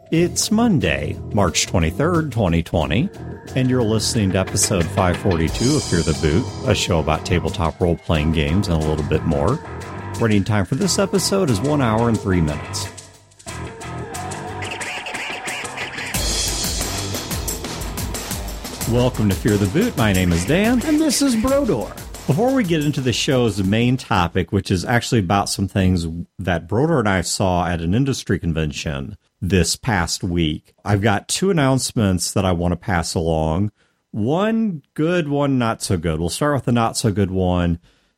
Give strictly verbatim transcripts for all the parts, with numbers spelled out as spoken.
It's Monday, March twenty-third, twenty twenty, and you're listening to episode five forty-two of Fear the Boot, a show about tabletop role-playing games and a little bit more. Running time for this episode is one hour and three minutes. Welcome to Fear the Boot. My name is Dan. And this is Brodor. Before we get into the show's main topic, which is actually about some things that Brodor and I saw at an industry convention this past week, I've got two announcements that I want to pass along. One good, one not so good. We'll start with the not so good one,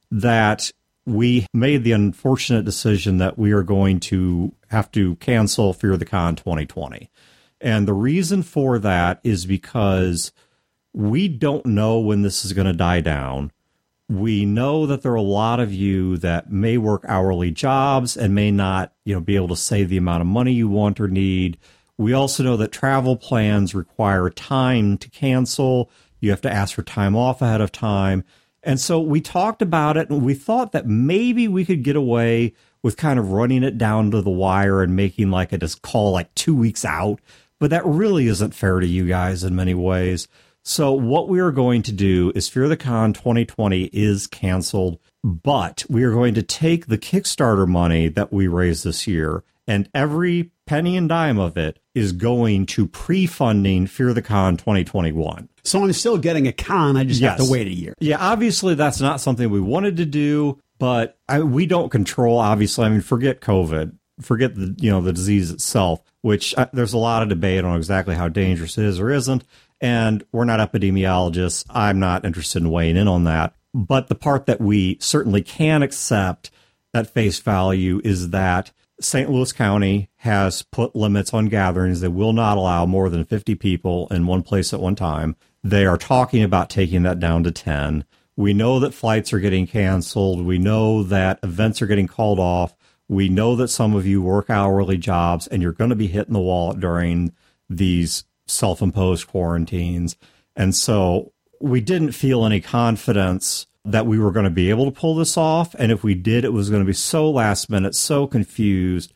that we made the unfortunate decision that we are going to have to cancel Fear the Con twenty twenty. And the reason for that is because we don't know when this is going to die down. We know that there are a lot of you that may work hourly jobs and may not, you know, be able to save the amount of money you want or need. We also know that travel plans require time to cancel. You have to ask for time off ahead of time. And so we talked about it, and we thought that maybe we could get away with kind of running it down to the wire and making like a just call like two weeks out. But that really isn't fair to you guys in many ways. So what we are going to do is Fear the Con twenty twenty is canceled, but we are going to take the Kickstarter money that we raised this year, and every penny and dime of it is going to pre-funding Fear the Con twenty twenty-one. So I'm still getting a con, I just yes. have to wait a year. Yeah, obviously that's not something we wanted to do, but I, we don't control, obviously. I mean, forget COVID. Forget the, you know, the disease itself, which uh, there's a lot of debate on exactly how dangerous it is or isn't. And we're not epidemiologists. I'm not interested in weighing in on that. But the part that we certainly can accept at face value is that Saint Louis County has put limits on gatherings. They will not allow more than fifty people in one place at one time. They are talking about taking that down to ten. We know that flights are getting canceled. We know that events are getting called off. We know that some of you work hourly jobs and you're going to be hitting the wall during these self-imposed quarantines. And so we didn't feel any confidence that we were going to be able to pull this off. And if we did, it was going to be so last minute, so confused,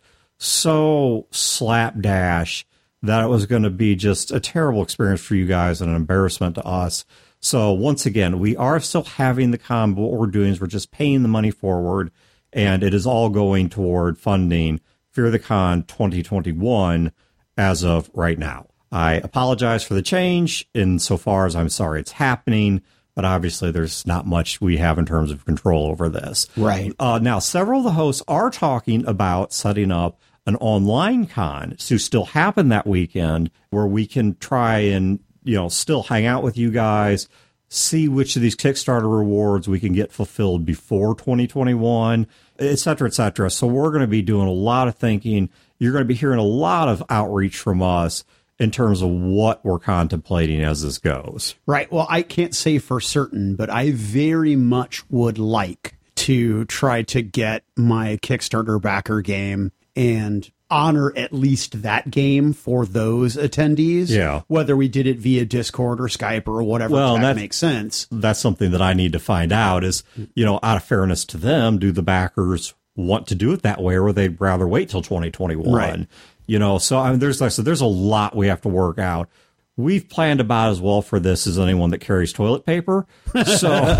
so slapdash that it was going to be just a terrible experience for you guys and an embarrassment to us. So once again, we are still having the con, but what we're doing is we're just paying the money forward, and it is all going toward funding Fear the Con twenty twenty-one as of right now. I apologize for the change insofar as I'm sorry it's happening, but obviously there's not much we have in terms of control over this. Right. Uh, now, several of the hosts are talking about setting up an online con to still happen that weekend where we can try and, you know, still hang out with you guys, see which of these Kickstarter rewards we can get fulfilled before twenty twenty-one, et cetera, et cetera. So we're going to be doing a lot of thinking. You're going to be hearing a lot of outreach from us in terms of what we're contemplating as this goes. Right. Well, I can't say for certain, but I very much would like to try to get my Kickstarter backer game and honor at least that game for those attendees. Yeah. Whether we did it via Discord or Skype or whatever, well, that makes sense. That's something that I need to find out is, you know, out of fairness to them, do the backers want to do it that way, or they'd rather wait till twenty twenty-one? Right. You know, so I mean, there's like I said, there's a lot we have to work out. We've planned about as well for this as anyone that carries toilet paper. So,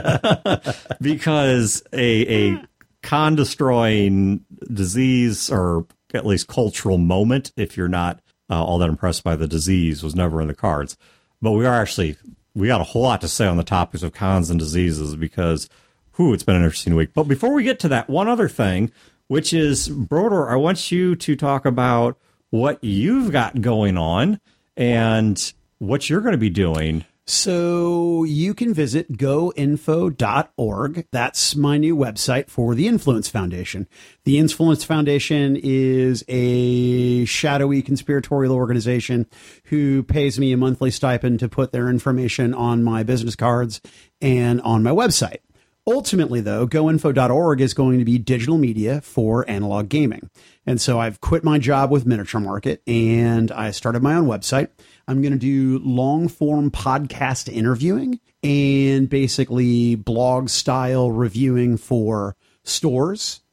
because a, a con destroying disease, or at least cultural moment, if you're not uh, all that impressed by the disease, was never in the cards. But we are actually, we got a whole lot to say on the topics of cons and diseases because, whew, it's been an interesting week. But before we get to that, one other thing, which is, Brodor, I want you to talk about what you've got going on and what you're going to be doing. So you can visit go info dot org. That's my new website for the Influence Foundation. The Influence Foundation is a shadowy conspiratorial organization who pays me a monthly stipend to put their information on my business cards and on my website. Ultimately, though, go info dot org is going to be digital media for analog gaming. And so I've quit my job with Miniature Market and I started my own website. I'm going to do long form podcast interviewing and basically blog style reviewing for stores,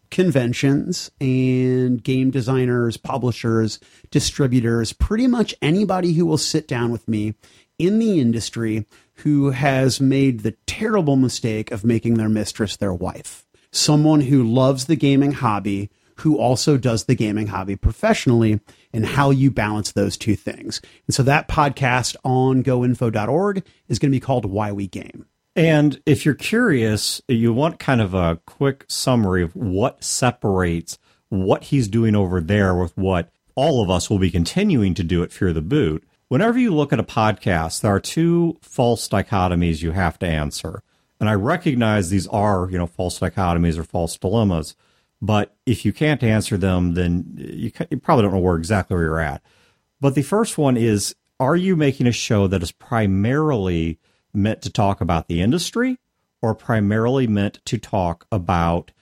conventions and game designers, publishers, distributors, pretty much anybody who will sit down with me in the industry who has made the terrible mistake of making their mistress their wife. Someone who loves the gaming hobby, who also does the gaming hobby professionally, and how you balance those two things. And so that podcast on go info dot org is going to be called Why We Game. And if you're curious, you want kind of a quick summary of what separates what he's doing over there with what all of us will be continuing to do at Fear the Boot. Whenever you look at a podcast, there are two false dichotomies you have to answer. And I recognize these are, you know, false dichotomies or false dilemmas. But if you can't answer them, then you, you probably don't know where exactly where you're at. But the first one is, are you making a show that is primarily meant to talk about the industry or primarily meant to talk about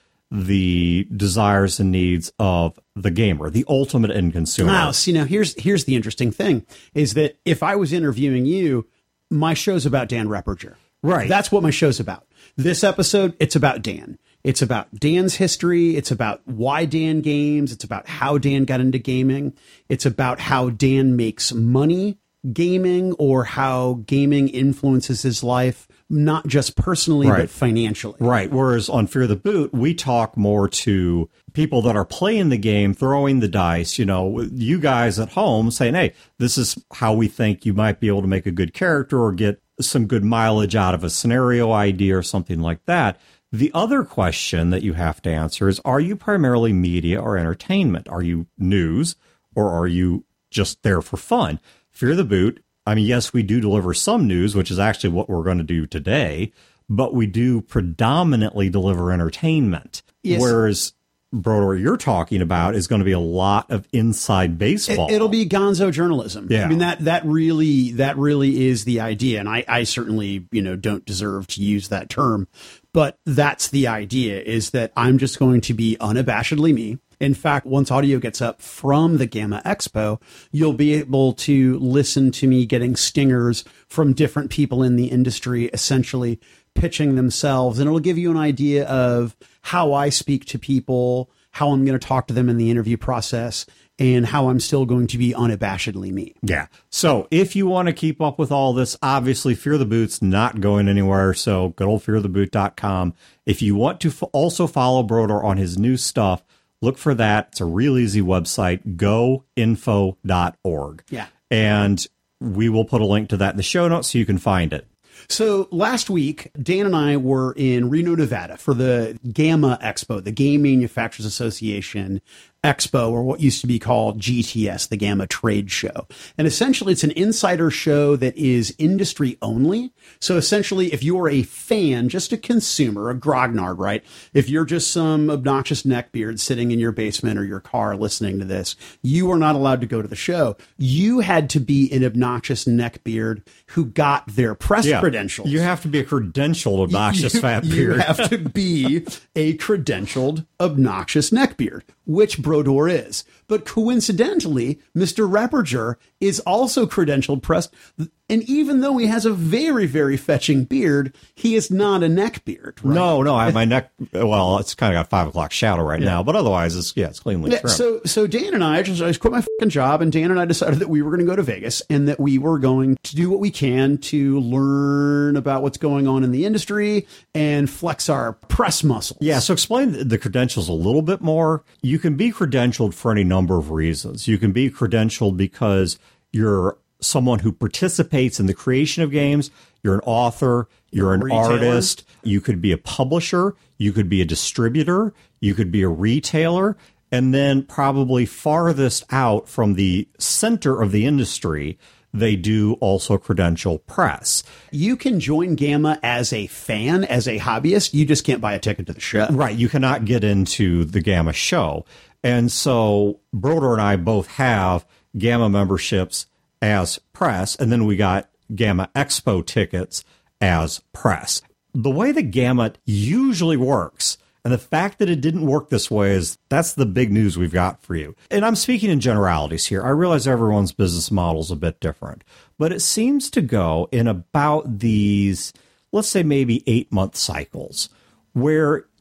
the desires and needs of the gamer, the ultimate end consumer? Wow. See, now here's here's the interesting thing is that if I was interviewing you, my show's about Dan Repperger. Right. That's what my show's about. This episode, it's about Dan. It's about Dan's history. It's about why Dan games. It's about how Dan got into gaming. It's about how Dan makes money gaming or how gaming influences his life, not just personally, right. but financially. Right. Whereas on Fear the Boot, we talk more to people that are playing the game, throwing the dice, you know, you guys at home saying, hey, this is how we think you might be able to make a good character or get some good mileage out of a scenario idea or something like that. The other question that you have to answer is, are you primarily media or entertainment? Are you news or are you just there for fun? Fear the Boot, I mean, yes, we do deliver some news, which is actually what we're going to do today, but we do predominantly deliver entertainment. Yes. Whereas, Brodeur, what you're talking about is going to be a lot of inside baseball. It, it'll be gonzo journalism. Yeah. I mean, that that really that really is the idea. And I, I certainly, you know, don't deserve to use that term. But that's the idea, is that I'm just going to be unabashedly me. In fact, once audio gets up from the Gamma Expo, you'll be able to listen to me getting stingers from different people in the industry, essentially pitching themselves. And it'll give you an idea of how I speak to people, how I'm going to talk to them in the interview process, and how I'm still going to be unabashedly me. Yeah. So if you want to keep up with all this, obviously Fear the Boot's not going anywhere. So good old fear the boot dot com. If you want to f- also follow Brodeur on his new stuff, look for that. It's a real easy website, go info dot org. Yeah. And we will put a link to that in the show notes so you can find it. So last week, Dan and I were in Reno, Nevada for the Gamma Expo, the Game Manufacturers Association Expo, or what used to be called G T S, the Gamma Trade Show. And essentially, it's an insider show that is industry only. So essentially, if you're a fan, just a consumer, a grognard, right? If you're just some obnoxious neckbeard sitting in your basement or your car listening to this, you are not allowed to go to the show. You had to be an obnoxious neckbeard who got their press yeah, credentials. You have to be a credentialed obnoxious you, fat beard. You have to be a credentialed obnoxious neckbeard, which Brodeur is. But coincidentally, Mister Repperger is also credentialed press. And even though he has a very, very fetching beard, he is not a neck beard. Right? No, no, I have my neck. Well, it's kind of got five o'clock shadow right yeah. now, but otherwise, it's yeah, it's cleanly yeah, trimmed. So, so Dan and I just, I just quit my fucking job, and Dan and I decided that we were going to go to Vegas and that we were going to do what we can to learn about what's going on in the industry and flex our press muscles. Yeah. So explain the credentials a little bit more. You can be credentialed for any number of reasons. You can be credentialed because you're someone who participates in the creation of games. You're an author, you're an retailer. artist, you could be a publisher, you could be a distributor, you could be a retailer, and then probably farthest out from the center of the industry, they do also credential press. You can join Gamma as a fan, as a hobbyist. You just can't buy a ticket to the show. Right. You cannot get into the Gamma show. And so Brodeur and I both have Gamma memberships as press, and then we got Gamma Expo tickets as press. The way that Gamma usually works, and the fact that it didn't work this way, is that's the big news we've got for you. And I'm speaking in generalities here. I realize everyone's business model is a bit different, but it seems to go in about these, let's say maybe eight month cycles, where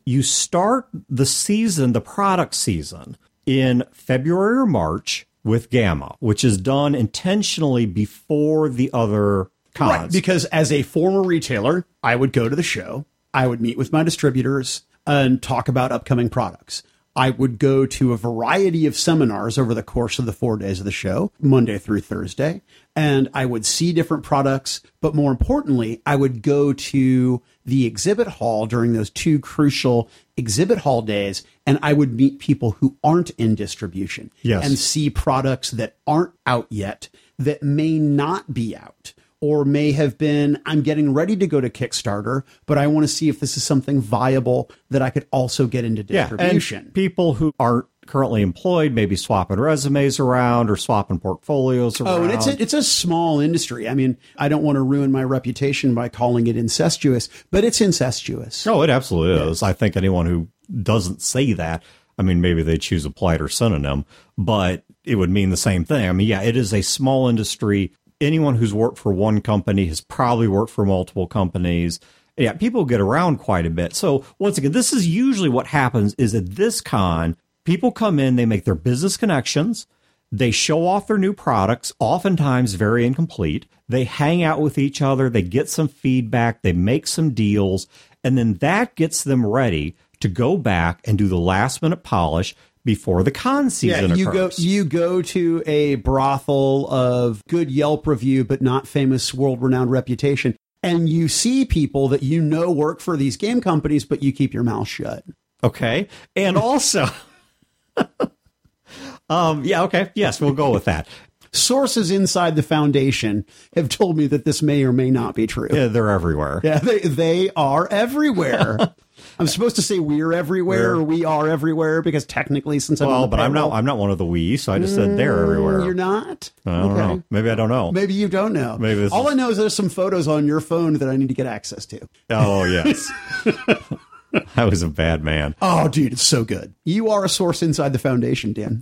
you start the season, the product season, in February or March with GAMA, which is done intentionally before the other cons. Right, because as a former retailer, I would go to the show, I would meet with my distributors and talk about upcoming products. I would go to a variety of seminars over the course of the four days of the show, Monday through Thursday, and I would see different products. But more importantly, I would go to the exhibit hall during those two crucial exhibit hall days, and I would meet people who aren't in distribution yes. and see products that aren't out yet, that may not be out, or may have been, I'm getting ready to go to Kickstarter, but I want to see if this is something viable that I could also get into distribution. Yeah, and people who aren't currently employed, maybe swapping resumes around or swapping portfolios around. Oh, and it's a, it's a small industry. I mean, I don't want to ruin my reputation by calling it incestuous, but it's incestuous. Oh, it absolutely is. I think anyone who doesn't say that, I mean, maybe they choose a politer synonym, but it would mean the same thing. I mean, yeah, it is a small industry. Anyone who's worked for one company has probably worked for multiple companies. Yeah, people get around quite a bit. So once again, this is usually what happens is at this con, people come in, they make their business connections, they show off their new products, oftentimes very incomplete. They hang out with each other, they get some feedback, they make some deals, and then that gets them ready to go back and do the last minute polish before the con season yeah, you occurs. go you go to a brothel of good Yelp review but not famous world-renowned reputation, and you see people that you know work for these game companies, but you keep your mouth shut. Okay. And also um yeah, okay. Yes, we'll go with that. Sources inside the foundation have told me that this may or may not be true. Yeah, they're everywhere. Yeah, they they are everywhere. I'm supposed to say we're everywhere We're, or we are everywhere because technically, since I'm well, on the but I'm payroll, not. I'm not one of the we, so I just said they're everywhere. You're not. I don't okay. know. Maybe I don't know. Maybe you don't know. Maybe this all is... I know is there's some photos on your phone that I need to get access to. Oh yes, I was a bad man. Oh, dude, it's so good. You are a source inside the foundation, Dan.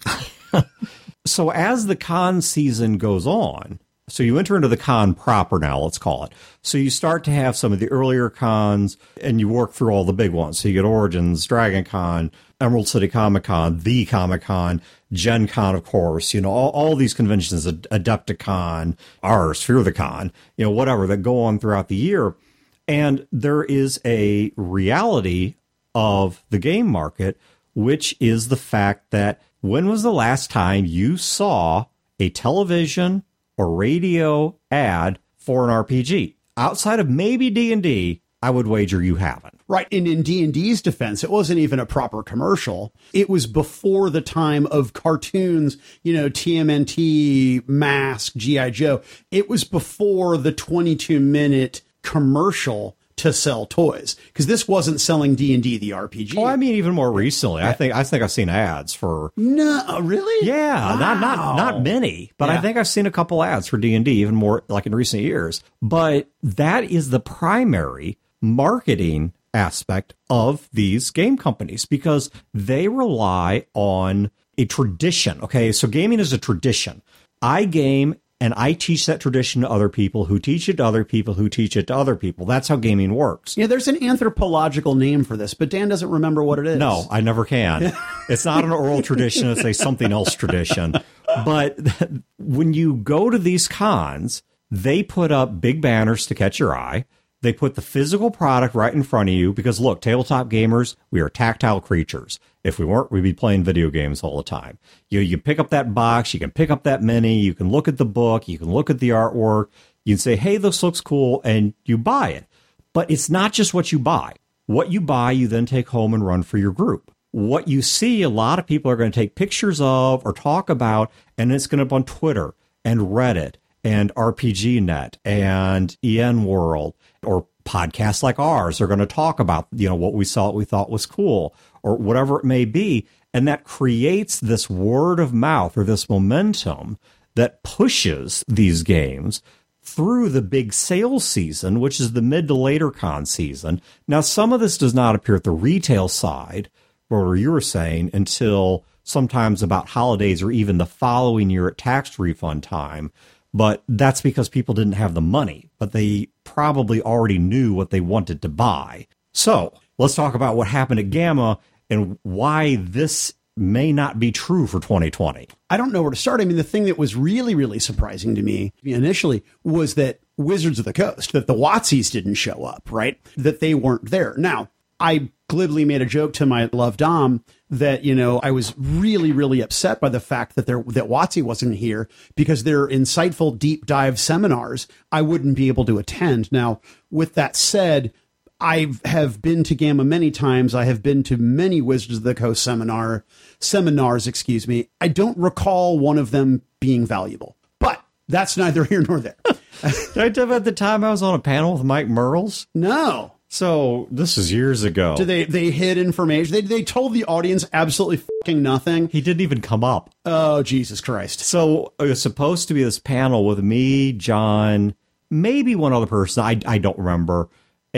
So as the con season goes on, so you enter into the con proper now, let's call it. So you start to have some of the earlier cons, and you work through all the big ones. So you get Origins, Dragon Con, Emerald City Comic Con, the Comic Con, Gen Con, of course, you know, all, all these conventions, Adepticon, ours, Fear the Con, you know, whatever, that go on throughout the year. And there is a reality of the game market, which is the fact that when was the last time you saw a television or radio ad for an R P G? Outside of maybe D and D, I would wager you haven't. Right. And in D and D's defense, it wasn't even a proper commercial. It was before the time of cartoons, you know, T M N T, Mask, G I. Joe. It was before the twenty-two minute commercial to sell toys, because this wasn't selling D and D, the R P G. Oh, I mean, even more recently. I think I think I've seen ads for. No, really? Yeah, wow. not not not many, but yeah. I think I've seen a couple ads for D and D, even more like in recent years. But that is the primary marketing aspect of these game companies, because they rely on a tradition. Okay, so gaming is a tradition. I game. And I teach that tradition to other people who teach it to other people who teach it to other people. That's how gaming works. Yeah, there's an anthropological name for this, but Dan doesn't remember what it is. No, I never can. It's not an oral tradition. It's a something else tradition. But when you go to these cons, they put up big banners to catch your eye. They put the physical product right in front of you because, look, tabletop gamers, we are tactile creatures. If we weren't, we'd be playing video games all the time. You you pick up that box, you can pick up that mini, you can look at the book, you can look at the artwork, you can say, hey, this looks cool, and you buy it. But it's not just what you buy. What you buy, you then take home and run for your group. What you see, a lot of people are going to take pictures of or talk about, and it's going to be on Twitter and Reddit and R P G Net and E N World, or podcasts like ours are going to talk about, you know, what we saw, what we thought was cool, or whatever it may be. And that creates this word of mouth or this momentum that pushes these games through the big sales season, which is the mid to later con season. Now, some of this does not appear at the retail side, where you were saying, until sometimes about holidays or even the following year at tax refund time. But that's because people didn't have the money, but they probably already knew what they wanted to buy. So let's talk about what happened at Gamma and why this may not be true for twenty twenty. I don't know where to start. I mean, the thing that was really, really surprising to me initially was that Wizards of the Coast, that the WotCs didn't show up, right? That they weren't there. Now, I glibly made a joke to my love Dom that, you know, I was really, really upset by the fact that there that WotC wasn't here because their insightful deep dive seminars I wouldn't be able to attend. Now, with that said, I have been to Gamma many times. I have been to many Wizards of the Coast seminar seminars, excuse me. I don't recall one of them being valuable, but that's neither here nor there. Did I tell you at the time I was on a panel with Mike Merles? No. So this is years ago. Did they they hid information? They they told the audience absolutely fucking nothing. He didn't even come up. Oh, Jesus Christ. So it was supposed to be this panel with me, John, maybe one other person. I, I don't remember.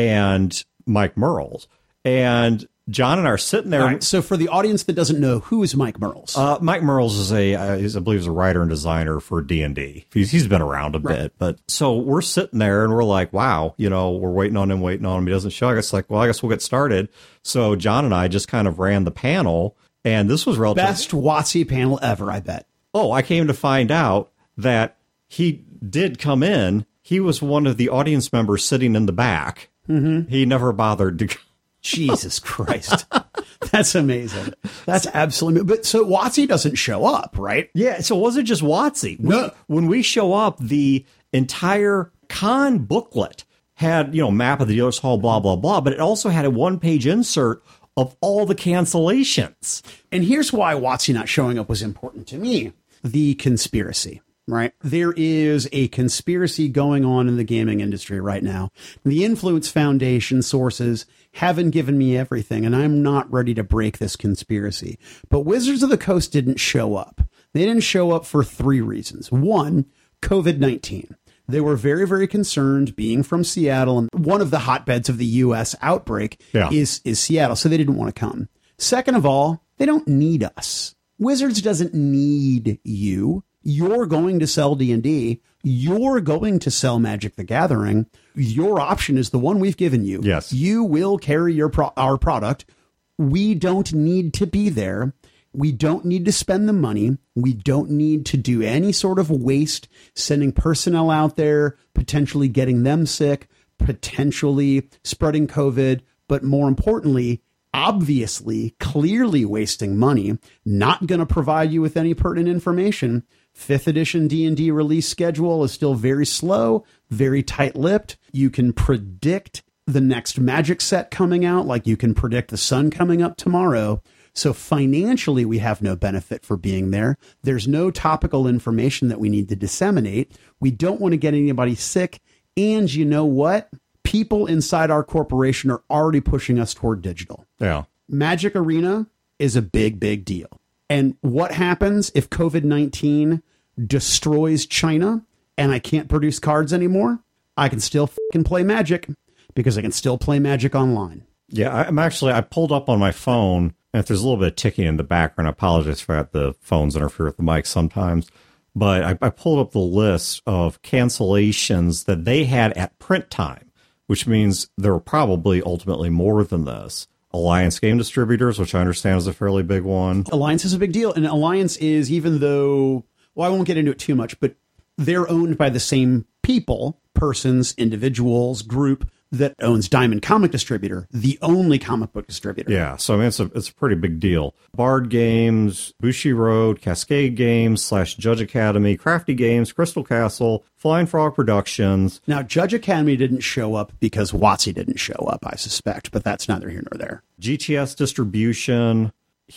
And Mike Merles. And John and I are sitting there. All right, so for the audience that doesn't know, who is Mike Merles? Uh, Mike Merles is a, uh, is, I believe, is a writer and designer for D and D. He's, he's been around a Right. bit, but so we're sitting there and we're like, wow, you know, we're waiting on him, waiting on him. He doesn't show. I guess like, well, I guess we'll get started. So John and I just kind of ran the panel, and this was relatively Best WotC panel ever, I bet. Oh, I came to find out that he did come in. He was one of the audience members sitting in the back. Mm-hmm. He never bothered to. Jesus Christ. That's amazing. That's absolutely. But so WotC doesn't show up, right? Yeah, so it wasn't just WotC. We, No. When we show up, the entire con booklet had, you know, map of the dealer's hall, blah, blah, blah, but it also had a one-page insert of all the cancellations. And here's why WotC not showing up was important to me. The conspiracy, right? There is a conspiracy going on in the gaming industry right now. The Influence Foundation sources haven't given me everything, and I'm not ready to break this conspiracy. But Wizards of the Coast didn't show up. They didn't show up for three reasons. One, COVID nineteen. They were very, very concerned, being from Seattle, and one of the hotbeds of the U S outbreak Yeah. is, is Seattle, so they didn't want to come. Second of all, they don't need us. Wizards doesn't need you. You're going to sell D and D. You're going to sell Magic the Gathering. Your option is the one we've given you. Yes. You will carry your pro- our product. We don't need to be there. We don't need to spend the money. We don't need to do any sort of waste, sending personnel out there, potentially getting them sick, potentially spreading COVID, but more importantly, obviously, clearly wasting money, not going to provide you with any pertinent information. Fifth edition D and D release schedule is still very slow, very tight-lipped. You can predict the next Magic set coming out, like you can predict the sun coming up tomorrow. So financially, we have no benefit for being there. There's no topical information that we need to disseminate. We don't want to get anybody sick. And you know what? People inside our corporation are already pushing us toward digital. Yeah. Magic Arena is a big, big deal. And what happens if COVID nineteen destroys China and I can't produce cards anymore? I can still fucking play Magic because I can still play Magic online. Yeah, I'm actually, I pulled up on my phone, and if there's a little bit of ticking in the background, I apologize for that. The phones interfere with the mic sometimes. But I, I pulled up the list of cancellations that they had at print time, which means there were probably ultimately more than this. Alliance Game Distributors, which I understand is a fairly big one. Alliance is a big deal. And Alliance is, even though, well, I won't get into it too much, but they're owned by the same people, persons, individuals, group that owns Diamond Comic Distributor, the only comic book distributor. Yeah, so I mean, it's a, it's a pretty big deal. Bard Games, Bushi Road, Cascade Games, slash Judge Academy, Crafty Games, Crystal Castle, Flying Frog Productions. Now, Judge Academy didn't show up because WotC didn't show up, I suspect, but that's neither here nor there. G T S Distribution,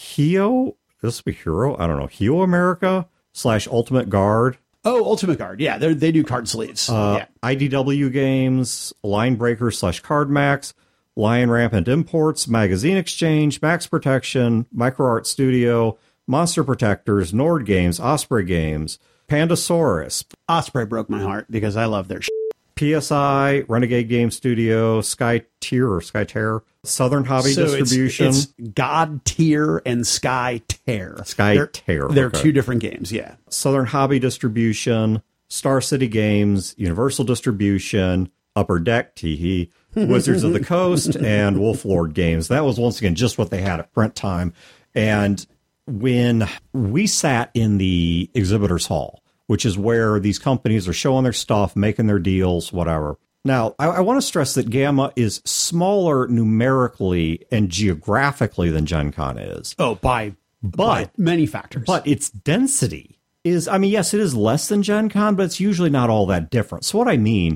Heo, this would be Hero, I don't know, Heo America, slash Ultimate Guard. Oh, Ultimate Guard. Yeah, they they do card sleeves. Uh, yeah. I D W Games, Line Breaker slash Card Max, Lion Rampant Imports, Magazine Exchange, Max Protection, Micro Art Studio, Monster Protectors, Nord Games, Osprey Games, Pandasaurus, Osprey broke my heart because I love their shit. P S I, Renegade Game Studio, Sky Tier or Sky Terror, Southern Hobby So Distribution. It's, it's God Tier and Sky Tear. Sky they're, Tear, They're okay. two different games, yeah. Southern Hobby Distribution, Star City Games, Universal Distribution, Upper Deck, Teehee, Wizards of the Coast and Wolf Lord Games. That was, once again, just what they had at print time. And when we sat in the exhibitors hall, which is where these companies are showing their stuff, making their deals, whatever. Now, I, I want to stress that GAMA is smaller numerically and geographically than Gen Con is. Oh, by, but, by many factors. But its density is, I mean, yes, it is less than Gen Con, but it's usually not all that different. So what I mean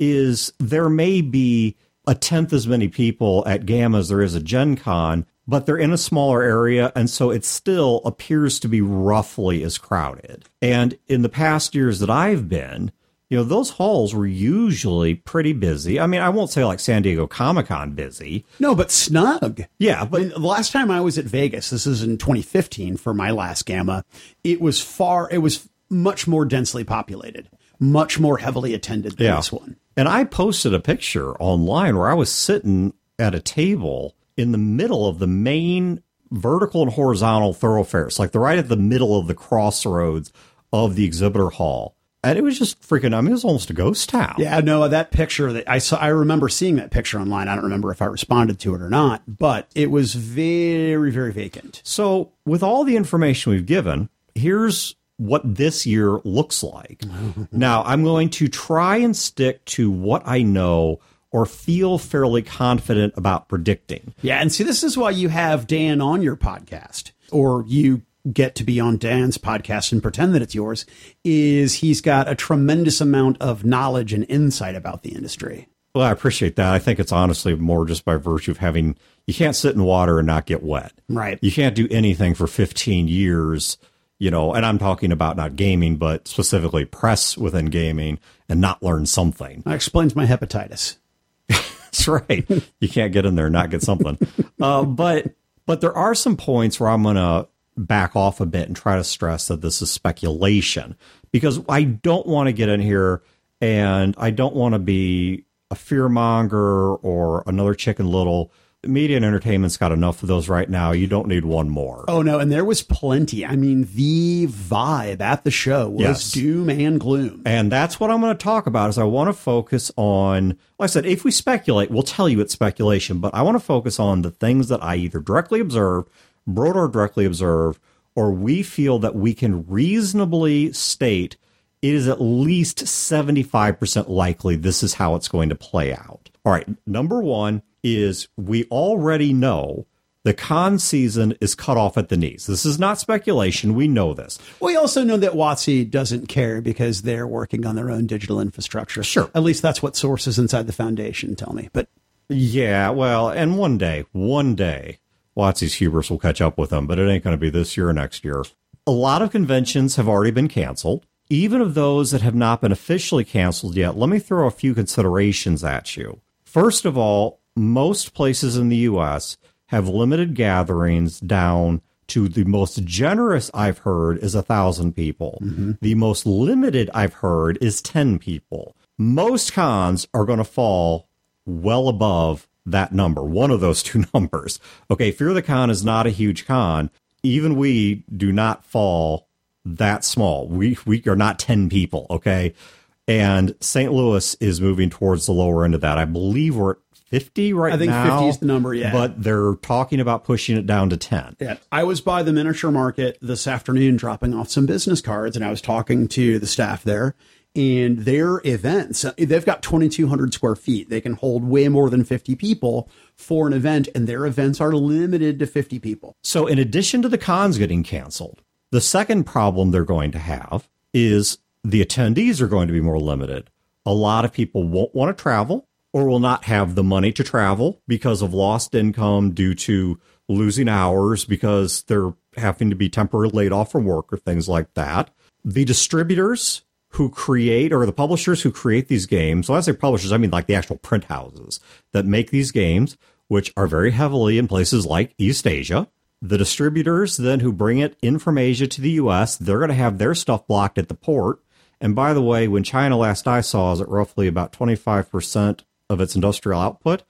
is there may be a tenth as many people at GAMA as there is at Gen Con, but they're in a smaller area, and so it still appears to be roughly as crowded. And in the past years that I've been, you know, those halls were usually pretty busy. I mean, I won't say like San Diego Comic-Con busy. No, but snug. Yeah, but I mean, the last time I was at Vegas, this is in twenty fifteen for my last GAMA, it was far, it was much more densely populated, much more heavily attended than yeah. this one. And I posted a picture online where I was sitting at a table in the middle of the main vertical and horizontal thoroughfares, like they're right at the middle of the crossroads of the exhibitor hall. And it was just freaking, I mean, it was almost a ghost town. Yeah, no, that picture that I saw, I remember seeing that picture online. I don't remember if I responded to it or not, but it was very, very vacant. So with all the information we've given, here's what this year looks like. Now, I'm going to try and stick to what I know or feel fairly confident about predicting. Yeah, and see, this is why you have Dan on your podcast, or you get to be on Dan's podcast and pretend that it's yours, is he's got a tremendous amount of knowledge and insight about the industry. Well, I appreciate that. I think it's honestly more just by virtue of having, you can't sit in water and not get wet. Right. You can't do anything for fifteen years, you know, and I'm talking about not gaming, but specifically press within gaming and not learn something. That explains my hepatitis. That's right. You can't get in there and not get something. uh, but but there are some points where I'm going to back off a bit and try to stress that this is speculation, because I don't want to get in here and I don't want to be a fearmonger or another Chicken Little. Media and entertainment's got enough of those right now. You don't need one more. Oh, no, and there was plenty. I mean, the vibe at the show was Yes. doom and gloom. And that's what I'm going to talk about is I want to focus on, like I said, if we speculate, we'll tell you it's speculation, but I want to focus on the things that I either directly observed, Brodeur directly observed, or we feel that we can reasonably state it is at least seventy-five percent likely this is how it's going to play out. All right, number one is we already know the con season is cut off at the knees. This is not speculation. We know this. We also know that WotC doesn't care because they're working on their own digital infrastructure. Sure. At least that's what sources inside the foundation tell me. But Yeah, well, and one day, one day, WotC's hubris will catch up with them, but it ain't going to be this year or next year. A lot of conventions have already been canceled. Even of those that have not been officially canceled yet, let me throw a few considerations at you. First of all, most places in the U S have limited gatherings down to the most generous I've heard is a thousand people. Mm-hmm. The most limited I've heard is ten people. Most cons are going to fall well above that number, one of those two numbers. Okay, Fear the Con is not a huge con. Even we do not fall that small. We we are not ten people, okay? And Saint Louis is moving towards the lower end of that. I believe we're at fifty right now. I think now, fifty is the number, yeah. But they're talking about pushing it down to ten. Yeah. I was by the miniature market this afternoon dropping off some business cards, and I was talking to the staff there, and their events, they've got twenty-two hundred square feet. They can hold way more than fifty people for an event, and their events are limited to fifty people. So in addition to the cons getting canceled, the second problem they're going to have is the attendees are going to be more limited. A lot of people won't want to travel or will not have the money to travel because of lost income due to losing hours because they're having to be temporarily laid off from work or things like that. The distributors who create, or the publishers who create these games, when I say publishers, I mean like the actual print houses that make these games, which are very heavily in places like East Asia. The distributors then who bring it in from Asia to the U S, they're going to have their stuff blocked at the port. And by the way, when China last I saw is at roughly about twenty-five percent of its industrial output,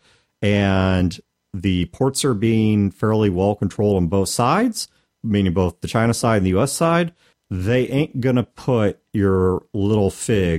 and the ports are being fairly well controlled on both sides, meaning both the China side and the U S side, they ain't going to put your little figs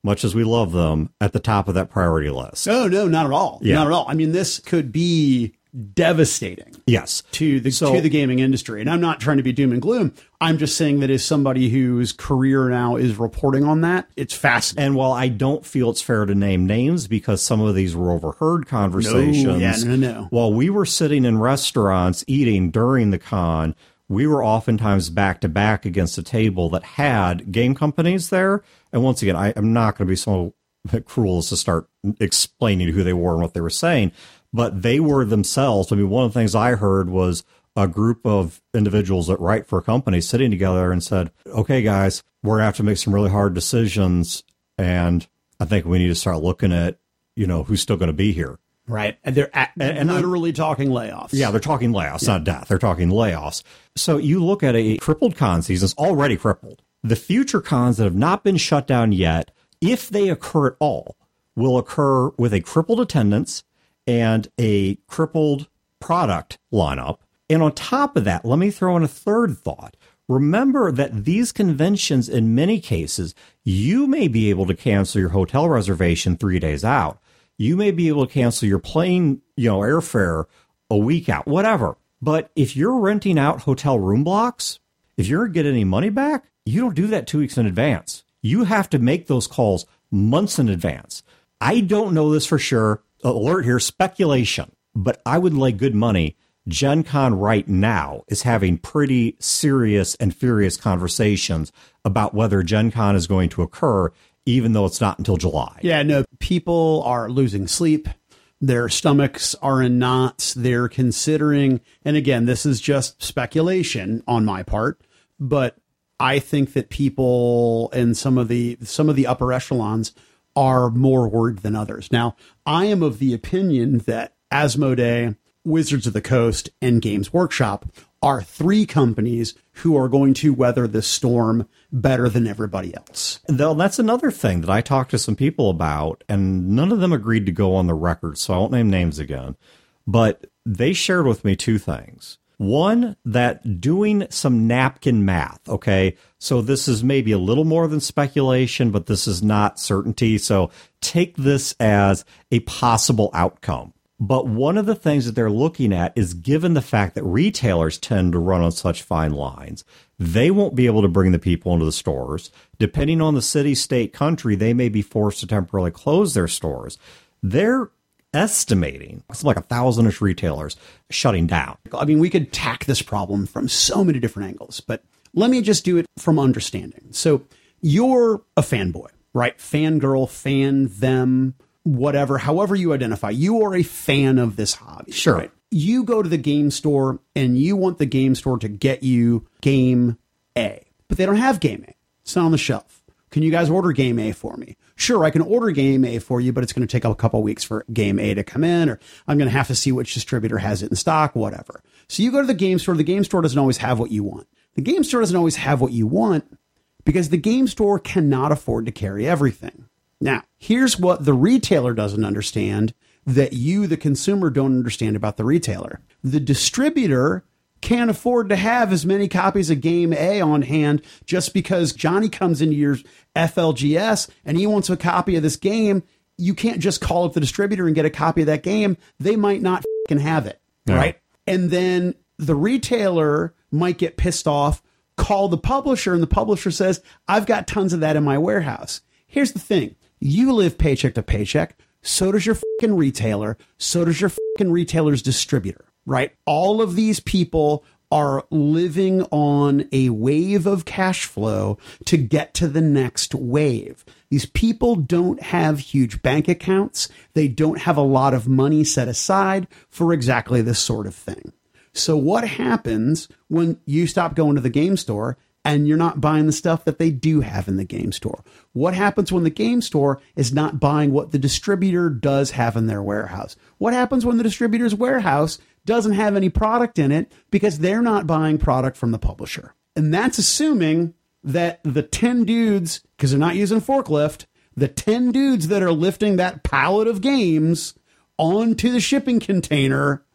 much as we love them, at the top of that priority list. Oh, no, not at all. Yeah. Not at all. I mean, this could be devastating. Yes. To the So- to the gaming industry. And I'm not trying to be doom and gloom. I'm just saying that as somebody whose career now is reporting on that, it's fascinating. And while I don't feel it's fair to name names because some of these were overheard conversations, No, yeah, no, no. while we were sitting in restaurants eating during the con, we were oftentimes back to back against a table that had game companies there. And once again, I, I'm not going to be so cruel as to start explaining who they were and what they were saying, but they were themselves. I mean, one of the things I heard was a group of individuals that write for a company sitting together and said, okay, guys, we're going to have to make some really hard decisions. And I think we need to start looking at, you know, who's still going to be here. Right. And they're at, And- and literally talking layoffs. Yeah, they're talking layoffs, not death. They're talking layoffs. So you look at a crippled con season, it's already crippled. The future cons that have not been shut down yet, if they occur at all, will occur with a crippled attendance and a crippled product lineup. And on top of that, let me throw in a third thought. Remember that these conventions, in many cases, you may be able to cancel your hotel reservation three days out. You may be able to cancel your plane, you know, airfare a week out, whatever. But if you're renting out hotel room blocks, if you're getting any money back, you don't do that two weeks in advance. You have to make those calls months in advance. I don't know this for sure. Alert here, speculation. But I would lay good money Gen Con right now is having pretty serious and furious conversations about whether Gen Con is going to occur, even though it's not until July. Yeah, no, people are losing sleep. Their stomachs are in knots. They're considering, and again, this is just speculation on my part, but I think that people in some of the some of the upper echelons are more worried than others. Now, I am of the opinion that Asmodee, Wizards of the Coast, and Games Workshop are three companies who are going to weather this storm better than everybody else. Though that's another thing that I talked to some people about, and none of them agreed to go on the record, so I won't name names again. But they shared with me two things. One, that doing some napkin math, okay? So this is maybe a little more than speculation, but this is not certainty. So take this as a possible outcome. But one of the things that they're looking at is, given the fact that retailers tend to run on such fine lines, they won't be able to bring the people into the stores. Depending on the city, state, country, they may be forced to temporarily close their stores. They're estimating it's like a thousand-ish retailers shutting down. I mean, we could tack this problem from so many different angles, but let me just do it from understanding. So you're a fanboy, right? Fangirl, fan, them, whatever, however you identify. You are a fan of this hobby. Sure. Right? You go to the game store and you want the game store to get you game A, but they don't have game A. It's not on the shelf. Can you guys order game A for me? Sure, I can order game A for you, but it's going to take a couple weeks for game A to come in, or I'm going to have to see which distributor has it in stock, whatever. So you go to the game store. The game store doesn't always have what you want. The game store doesn't always have what you want because the game store cannot afford to carry everything. Now, here's what the retailer doesn't understand that you, the consumer, don't understand about the retailer. The distributor can't afford to have as many copies of game A on hand just because Johnny comes into your F L G S and he wants a copy of this game. You can't just call up the distributor and get a copy of that game. They might not f***ing have it, Yeah. right? And then the retailer might get pissed off, call the publisher, and the publisher says, I've got tons of that in my warehouse. Here's the thing. You live paycheck to paycheck. So does your fucking retailer. So does your fucking retailer's distributor, right? All of these people are living on a wave of cash flow to get to the next wave. These people don't have huge bank accounts. They don't have a lot of money set aside for exactly this sort of thing. So what happens when you stop going to the game store and you're not buying the stuff that they do have in the game store? What happens when the game store is not buying what the distributor does have in their warehouse? What happens when the distributor's warehouse doesn't have any product in it because they're not buying product from the publisher? And that's assuming that the ten dudes, because they're not using forklift, the ten dudes that are lifting that pallet of games onto the shipping container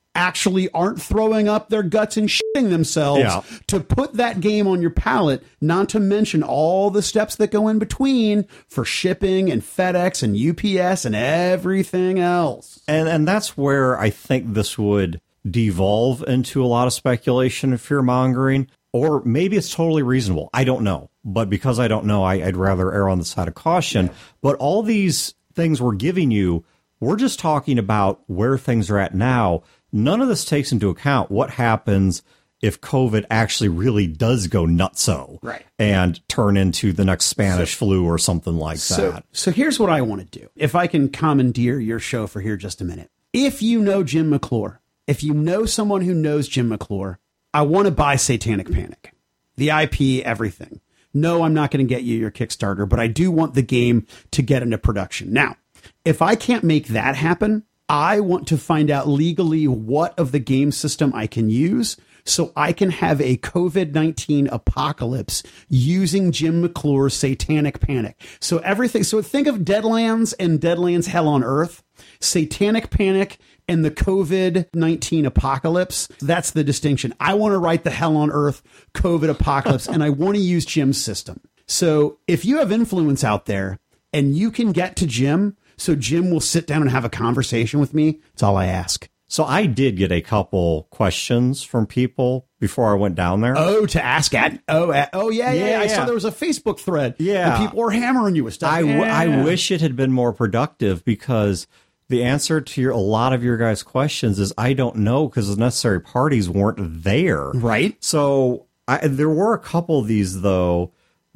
actually aren't throwing up their guts and shitting themselves Yeah. to put that game on your pallet, not to mention all the steps that go in between for shipping and FedEx and U P S and everything else. And and that's where I think this would devolve into a lot of speculation and fear mongering, or maybe it's totally reasonable. I don't know. But because I don't know, I, I'd rather err on the side of caution. Yeah. But all these things we're giving you, we're just talking about where things are at now. None of this takes into account what happens if COVID actually really does go nutso, right, and turn into the next Spanish so, flu or something like so, that. So here's what I want to do. If I can commandeer your show for here just a minute. If you know Jim McClure, if you know someone who knows Jim McClure, I want to buy Satanic Panic. The I P, everything. No, I'm not going to get you your Kickstarter, but I do want the game to get into production. Now, if I can't make that happen, I want to find out legally what of the game system I can use so I can have a COVID nineteen apocalypse using Jim McClure's Satanic Panic. So everything, so think of Deadlands and Deadlands Hell on Earth, Satanic Panic and the COVID nineteen apocalypse. That's the distinction. I want to write the Hell on Earth COVID apocalypse and I want to use Jim's system. So if you have influence out there and you can get to Jim, so Jim will sit down and have a conversation with me, it's all I ask. So I did get a couple questions from people before I went down there. Oh, to ask at oh at, oh yeah, yeah yeah. I yeah. saw there was a Facebook thread. Yeah, and people were hammering you with stuff. I, yeah. w- I wish it had been more productive because the answer to your, a lot of your guys' questions is I don't know because the necessary parties weren't there. Right. So I, there were a couple of these though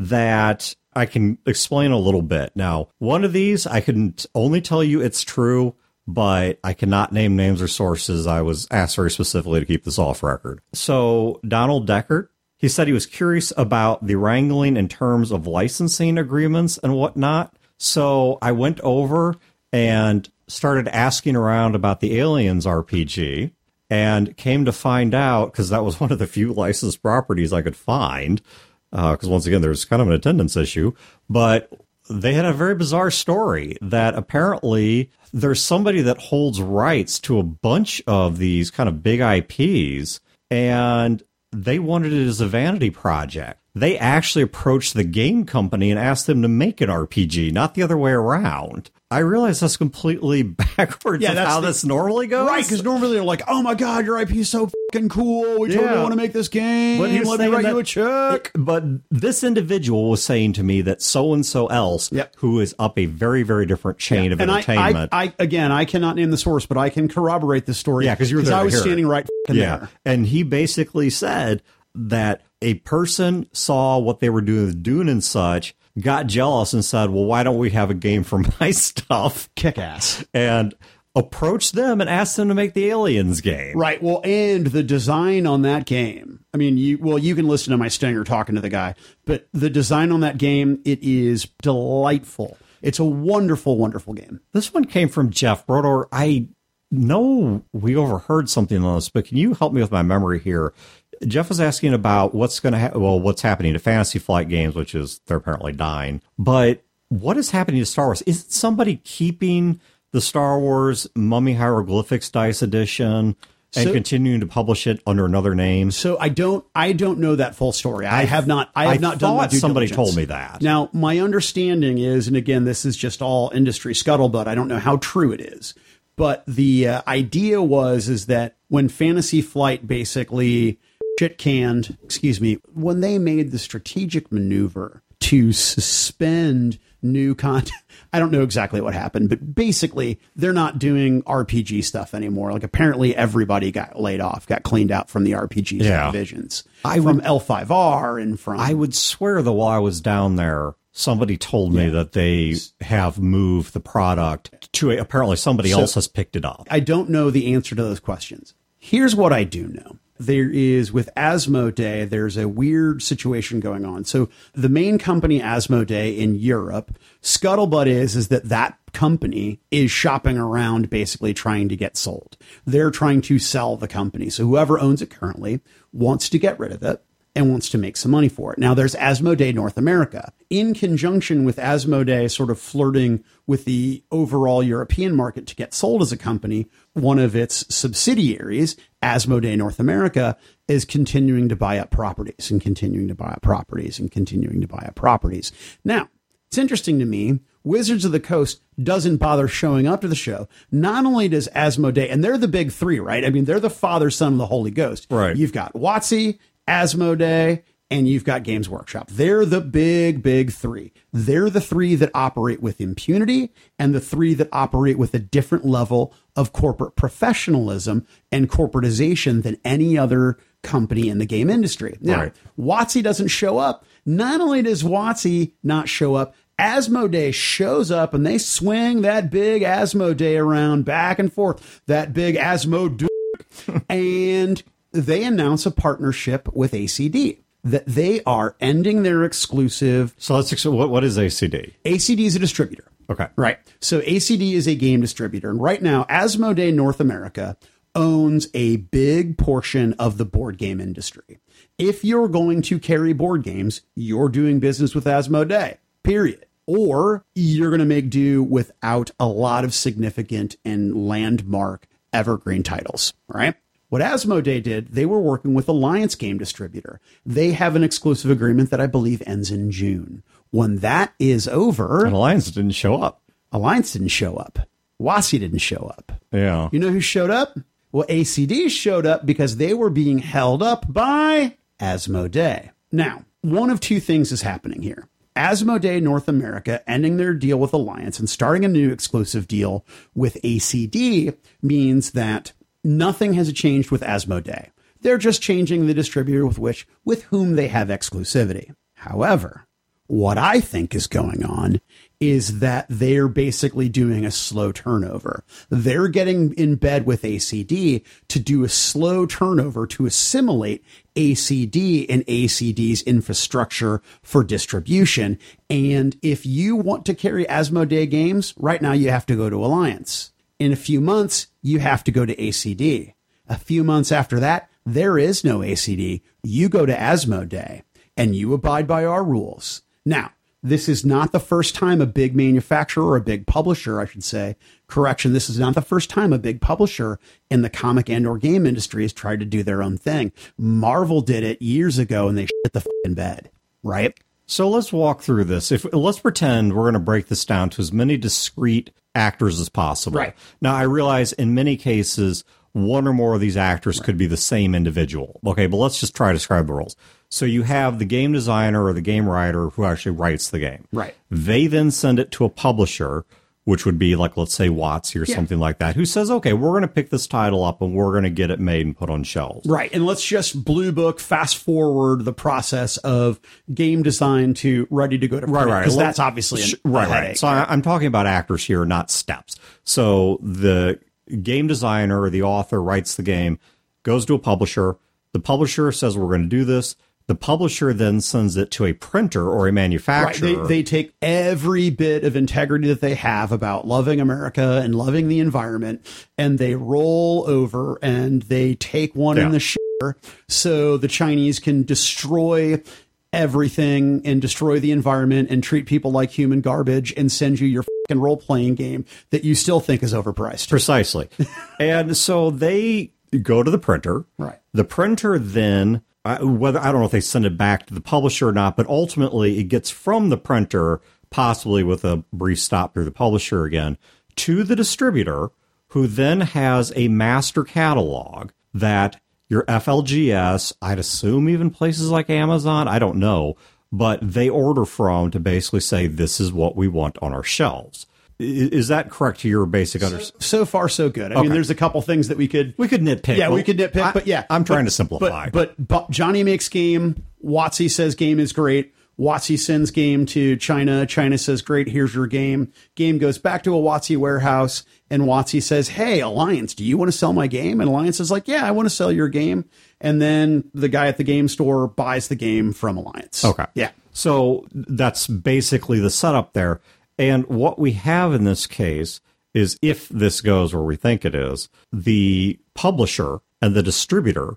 that I can explain a little bit. Now, one of these I can only tell you it's true, but I cannot name names or sources. I was asked very specifically to keep this off record. So Donald Deckert, he said he was curious about the wrangling in terms of licensing agreements and whatnot. So I went over and started asking around about the Aliens R P G and came to find out, because that was one of the few licensed properties I could find, because uh, once again, there's kind of an attendance issue, but they had a very bizarre story that apparently there's somebody that holds rights to a bunch of these kind of big I Ps, and they wanted it as a vanity project. They actually approached the game company and asked them to make an R P G, not the other way around. I realize that's completely backwards yeah, of how the, this normally goes. Right, because normally they're like, oh my God, your I P is so fucking cool. We totally yeah. want to make this game. But let me write you a check. It, but this individual was saying to me that so-and-so else, yep. who is up a very, very different chain yeah. of and entertainment. I, I, I, again, I cannot name the source, but I can corroborate the story. Yeah, because you were there. I was to standing it. right yeah. there. And he basically said that a person saw what they were doing with Dune and such, got jealous and said, well, why don't we have a game for my stuff? Kick ass. And approached them and asked them to make the Aliens game. Right. Well, and the design on that game, I mean, you well, you can listen to my stinger talking to the guy, but the design on that game, it is delightful. It's a wonderful, wonderful game. This one came from Jeff Brodor. I know we overheard something on this, but can you help me with my memory here? Jeff was asking about what's going to ha- well, what's happening to Fantasy Flight Games, which is they're apparently dying. But what is happening to Star Wars? Is somebody keeping the Star Wars Mummy Hieroglyphics Dice Edition and so, continuing to publish it under another name? So I don't, I don't know that full story. I, I have not, I have I not done my due somebody diligence. told me that. Now, my understanding is, and again, this is just all industry scuttlebutt. I don't know how true it is, but the uh, idea was is that when Fantasy Flight basically shit canned, excuse me, when they made the strategic maneuver to suspend new content, I don't know exactly what happened, but basically they're not doing R P G stuff anymore. Like apparently everybody got laid off, got cleaned out from the R P G yeah. divisions, I from would, L five R and from. I would swear that while I was down there, somebody told me yeah. that they have moved the product to a, apparently somebody so, else has picked it up. I don't know the answer to those questions. Here's what I do know. There is, with Asmodee, there's a weird situation going on. So the main company, Asmodee, in Europe, scuttlebutt is, is that that company is shopping around basically trying to get sold. They're trying to sell the company. So whoever owns it currently wants to get rid of it and wants to make some money for it. Now, there's Asmodee North America. In conjunction with Asmodee sort of flirting with the overall European market to get sold as a company, one of its subsidiaries, Asmodee North America, is continuing to buy up properties and continuing to buy up properties and continuing to buy up properties. Now, it's interesting to me, Wizards of the Coast doesn't bother showing up to the show. Not only does Asmodee, and they're the big three, right? I mean, they're the Father, Son, and the Holy Ghost. Right. You've got WotC, Asmodee, and you've got Games Workshop. They're the big, big three. They're the three that operate with impunity and the three that operate with a different level of corporate professionalism and corporatization than any other company in the game industry. Now, right. WotC doesn't show up. Not only does WotC not show up, Asmodee shows up and they swing that big Asmodee around back and forth, that big Asmodee, and they announce a partnership with A C D, that they are ending their exclusive. So let's, what, what is A C D? A C D is a distributor. Okay. Right. So A C D is a game distributor. And right now, Asmodee North America owns a big portion of the board game industry. If you're going to carry board games, you're doing business with Asmodee, period. Or you're going to make do without a lot of significant and landmark evergreen titles, right? What Asmodee did, they were working with Alliance Game Distributor. They have an exclusive agreement that I believe ends in June. When that is over... And Alliance didn't show up. Alliance didn't show up. WotC didn't show up. Yeah. You know who showed up? Well, A C D showed up because they were being held up by Asmodee. Now, one of two things is happening here. Asmodee North America ending their deal with Alliance and starting a new exclusive deal with A C D means that nothing has changed with Asmodee. They're just changing the distributor with which with whom they have exclusivity. However, what I think is going on is that they're basically doing a slow turnover. They're getting in bed with A C D to do a slow turnover to assimilate A C D and A C D's infrastructure for distribution. And if you want to carry Asmodee games, right now you have to go to Alliance. In a few months, you have to go to A C D. A few months after that, there is no A C D. You go to Asmodee and you abide by our rules. Now, this is not the first time a big manufacturer or a big publisher, I should say, correction, this is not the first time a big publisher in the comic and or game industry has tried to do their own thing. Marvel did it years ago and they shit the f***ing bed, right? So let's walk through this. If let's pretend we're going to break this down to as many discrete actors as possible. Right. Now, I realize in many cases, one or more of these actors right. could be the same individual. Okay, but let's just try to describe the roles. So you have the game designer or the game writer who actually writes the game. Right. They then send it to a publisher, which would be like, let's say, WotC or yeah. something like that, who says, okay, we're going to pick this title up and we're going to get it made and put on shelves. Right. And let's just blue book, fast forward the process of game design to ready to go to print. Right, right. Because that's obviously a, right, a right. headache. So I, I'm talking about actors here, not steps. So the game designer or the author writes the game, goes to a publisher. The publisher says, we're going to do this. The publisher then sends it to a printer or a manufacturer. Right. They, they take every bit of integrity that they have about loving America and loving the environment, and they roll over and they take one yeah. in the shitter so the Chinese can destroy everything and destroy the environment and treat people like human garbage and send you your fucking role-playing game that you still think is overpriced. Precisely. And so they go to the printer. Right. The printer then... Uh, whether I don't know if they send it back to the publisher or not, but ultimately it gets from the printer, possibly with a brief stop through the publisher again, to the distributor, who then has a master catalog that your F L G S, I'd assume even places like Amazon, I don't know, but they order from to basically say, this is what we want on our shelves. Is that correct to your basic understanding? So, so far, so good. I okay. mean, there's a couple things that we could... We could nitpick. Yeah, well, we could nitpick, I, but yeah. I'm trying but, to simplify. But, but, but Johnny makes game. WotC says game is great. WotC sends game to China. China says, great, here's your game. Game goes back to a WotC warehouse, and WotC says, hey, Alliance, do you want to sell my game? And Alliance is like, yeah, I want to sell your game. And then the guy at the game store buys the game from Alliance. Okay. Yeah. So that's basically the setup there. And what we have in this case is, if this goes where we think it is, the publisher and the distributor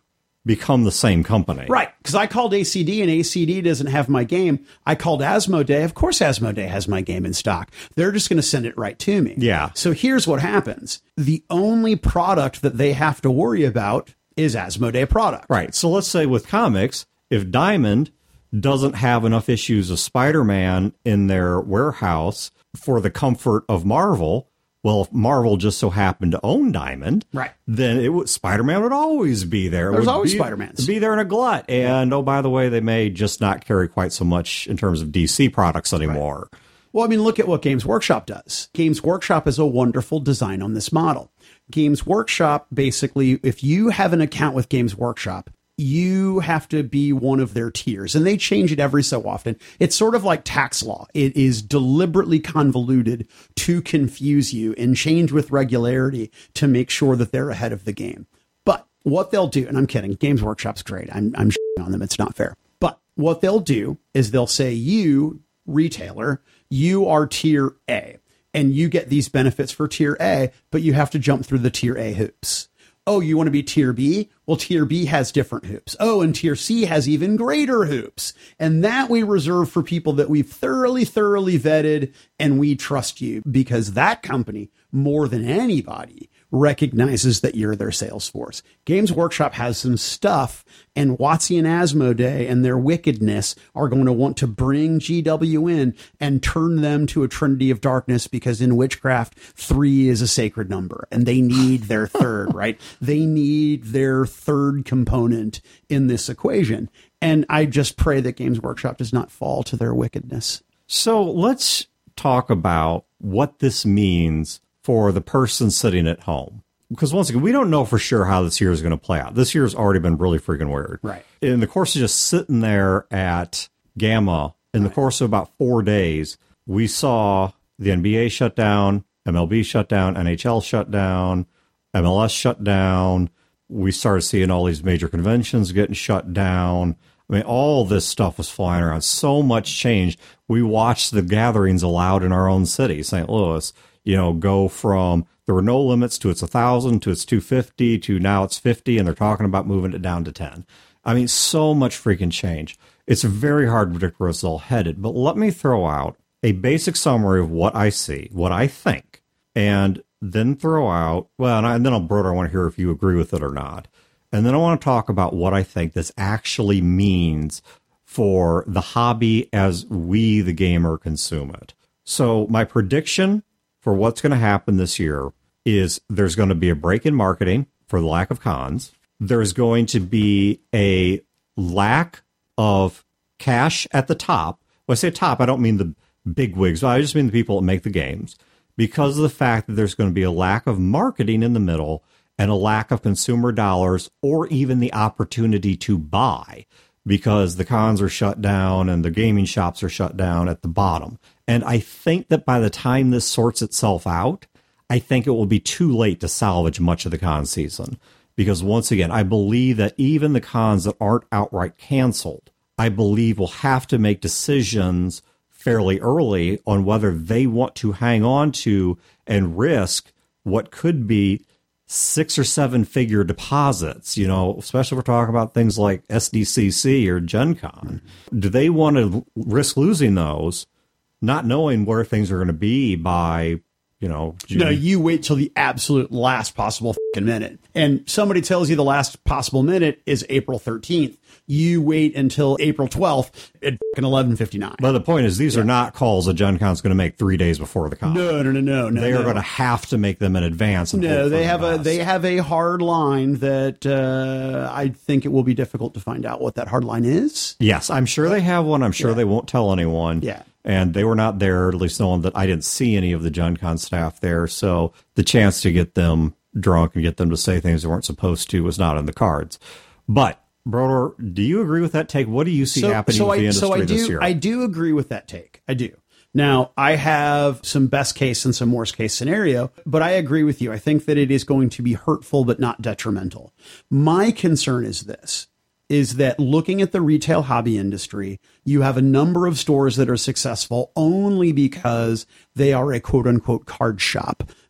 become the same company. Right. Because I called A C D and A C D doesn't have my game. I called Asmodee. Of course, Asmodee has my game in stock. They're just going to send it right to me. Yeah. So here's what happens. The only product that they have to worry about is Asmodee product. Right. So let's say with comics, if Diamond doesn't have enough issues of Spider-Man in their warehouse for the comfort of Marvel, well, if Marvel just so happened to own Diamond, right, then it would, Spider-Man would always be there. There's would always be, Spider-Mans. Be there in a glut. And, oh, by the way, they may just not carry quite so much in terms of D C products anymore. Right. Well, I mean, look at what Games Workshop does. Games Workshop is a wonderful design on this model. Games Workshop, basically, if you have an account with Games Workshop, you have to be one of their tiers, and they change it every so often. It's sort of like tax law. It is deliberately convoluted to confuse you and change with regularity to make sure that they're ahead of the game. But what they'll do, and I'm kidding, Games Workshop's great. I'm, I'm shitting on them. It's not fair. But what they'll do is they'll say, you, retailer, you are tier A, and you get these benefits for tier A, but you have to jump through the tier A hoops. Oh, you want to be tier B? Well, tier B has different hoops. Oh, and tier C has even greater hoops. And that we reserve for people that we've thoroughly, thoroughly vetted, and we trust you because that company, more than anybody, recognizes that you're their sales force. Games Workshop has some stuff, and WotC and Asmodee and their wickedness are going to want to bring G W in and turn them to a Trinity of Darkness, because in witchcraft, three is a sacred number, and they need their third, right? They need their third component in this equation. And I just pray that Games Workshop does not fall to their wickedness. So let's talk about what this means for the person sitting at home. Because once again, we don't know for sure how this year is going to play out. This year's already been really freaking weird. Right. In the course of just sitting there at Gamma, in the course of about four days, we saw the N B A shut down, M L B shut down, N H L shut down, M L S shut down. We started seeing all these major conventions getting shut down. I mean, all this stuff was flying around. So much changed. We watched the gatherings allowed in our own city, Saint Louis, you know, go from there were no limits to it's one thousand to it's two fifty to now it's fifty, and they're talking about moving it down to ten. I mean, so much freaking change. It's very hard to predict where it's all headed. But let me throw out a basic summary of what I see, what I think, and then throw out, well, and, I, and then I'll, Broder, I want to hear if you agree with it or not. And then I want to talk about what I think this actually means for the hobby as we, the gamer, consume it. So my prediction for what's going to happen this year is there's going to be a break in marketing for the lack of cons. There's going to be a lack of cash at the top. When I say top, I don't mean the big wigs. I just mean the people that make the games, because of the fact that there's going to be a lack of marketing in the middle and a lack of consumer dollars or even the opportunity to buy, because the cons are shut down and the gaming shops are shut down at the bottom. And I think that by the time this sorts itself out, I think it will be too late to salvage much of the con season. Because once again, I believe that even the cons that aren't outright canceled, I believe will have to make decisions fairly early on whether they want to hang on to and risk what could be six or seven figure deposits, you know, especially if we're talking about things like S D C C or Gen Con. Mm-hmm. Do they want to risk losing those, not knowing where things are going to be by, you know, June? No, you wait till the absolute last possible fucking minute. And somebody tells you the last possible minute is April thirteenth. You wait until April twelfth at fucking eleven fifty-nine. But the point is, these yeah. are not calls that Gen Con's going to make three days before the con. No, no, no, no. no they are no. going to have to make them in advance. And no, they have the a they have a hard line that uh, I think it will be difficult to find out what that hard line is. Yes, I'm sure they have one. I'm sure yeah. they won't tell anyone. Yeah. And they were not there, at least no one that I didn't see any of the Gen Con staff there. So the chance to get them drunk and get them to say things they weren't supposed to was not in the cards. But Broder, do you agree with that take? What do you see so, happening so with I, the industry so I do, this year? I do agree with that take. I do. Now, I have some best case and some worst case scenario, but I agree with you. I think that it is going to be hurtful, but not detrimental. My concern is this, is that looking at the retail hobby industry, you have a number of stores that are successful only because they are a quote unquote card shop.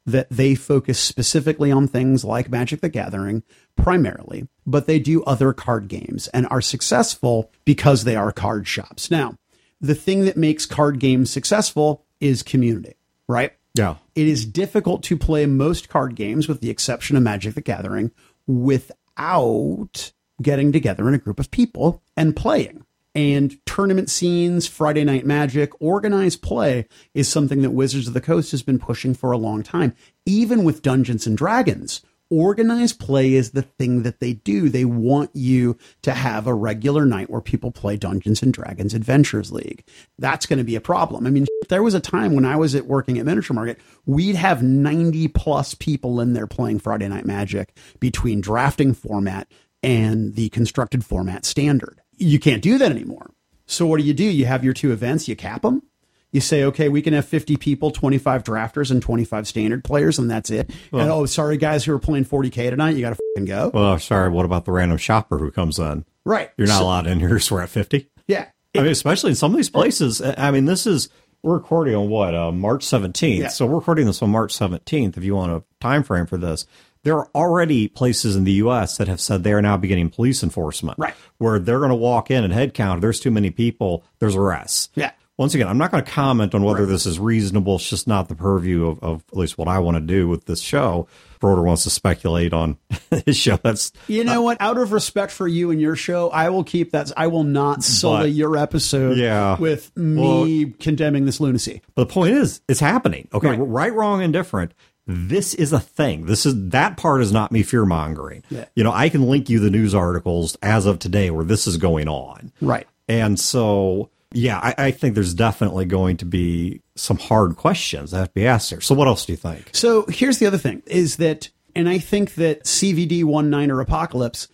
that they focus specifically on things like Magic the Gathering primarily, but they do other card games and are successful because they are card shops. Now, the thing that makes card games successful is community, right? Yeah. It is difficult to play most card games, with the exception of Magic the Gathering, without getting together in a group of people and playing. And tournament scenes, Friday Night Magic, organized play is something that Wizards of the Coast has been pushing for a long time. Even with Dungeons and Dragons, organized play is the thing that they do. They want you to have a regular night where people play Dungeons and Dragons Adventures League. That's going to be a problem. I mean, there was a time when I was at working at Miniature Market, we'd have ninety plus people in there playing Friday Night Magic between drafting format and the constructed format standard. You can't do that anymore. So what do you do? You have your two events, you cap them. You say, okay, we can have fifty people, twenty-five drafters and twenty-five standard players, and that's it. Well, and oh, sorry, guys who are playing forty K tonight, you got to fucking go. Well, sorry, what about the random shopper who comes in? Right. You're not so, allowed in here, so we're at fifty. Yeah. I mean, especially in some of these places. I mean, this is, we're recording on what, uh, March seventeenth. Yeah. So we're recording this on March seventeenth, if you want a time frame for this. There are already places in the U S that have said they are now beginning police enforcement. Right. Where they're going to walk in and head count. If there's too many people, there's arrests. Yeah. Once again, I'm not going to comment on whether right. this is reasonable. It's just not the purview of, of at least what I want to do with this show. Broder wants to speculate on his show. That's you know uh, what? Out of respect for you and your show, I will keep that. I will not sully your episode yeah. with me well, condemning this lunacy. But the point is, it's happening. Okay, right, right wrong, indifferent. This is a thing. This is that part is not me fear mongering. Yeah. You know, I can link you the news articles as of today where this is going on. Right. And so, yeah, I, I think there's definitely going to be some hard questions that have to be asked here. So what else do you think? So here's the other thing is that, and I think that C V D nineteen Apocalypse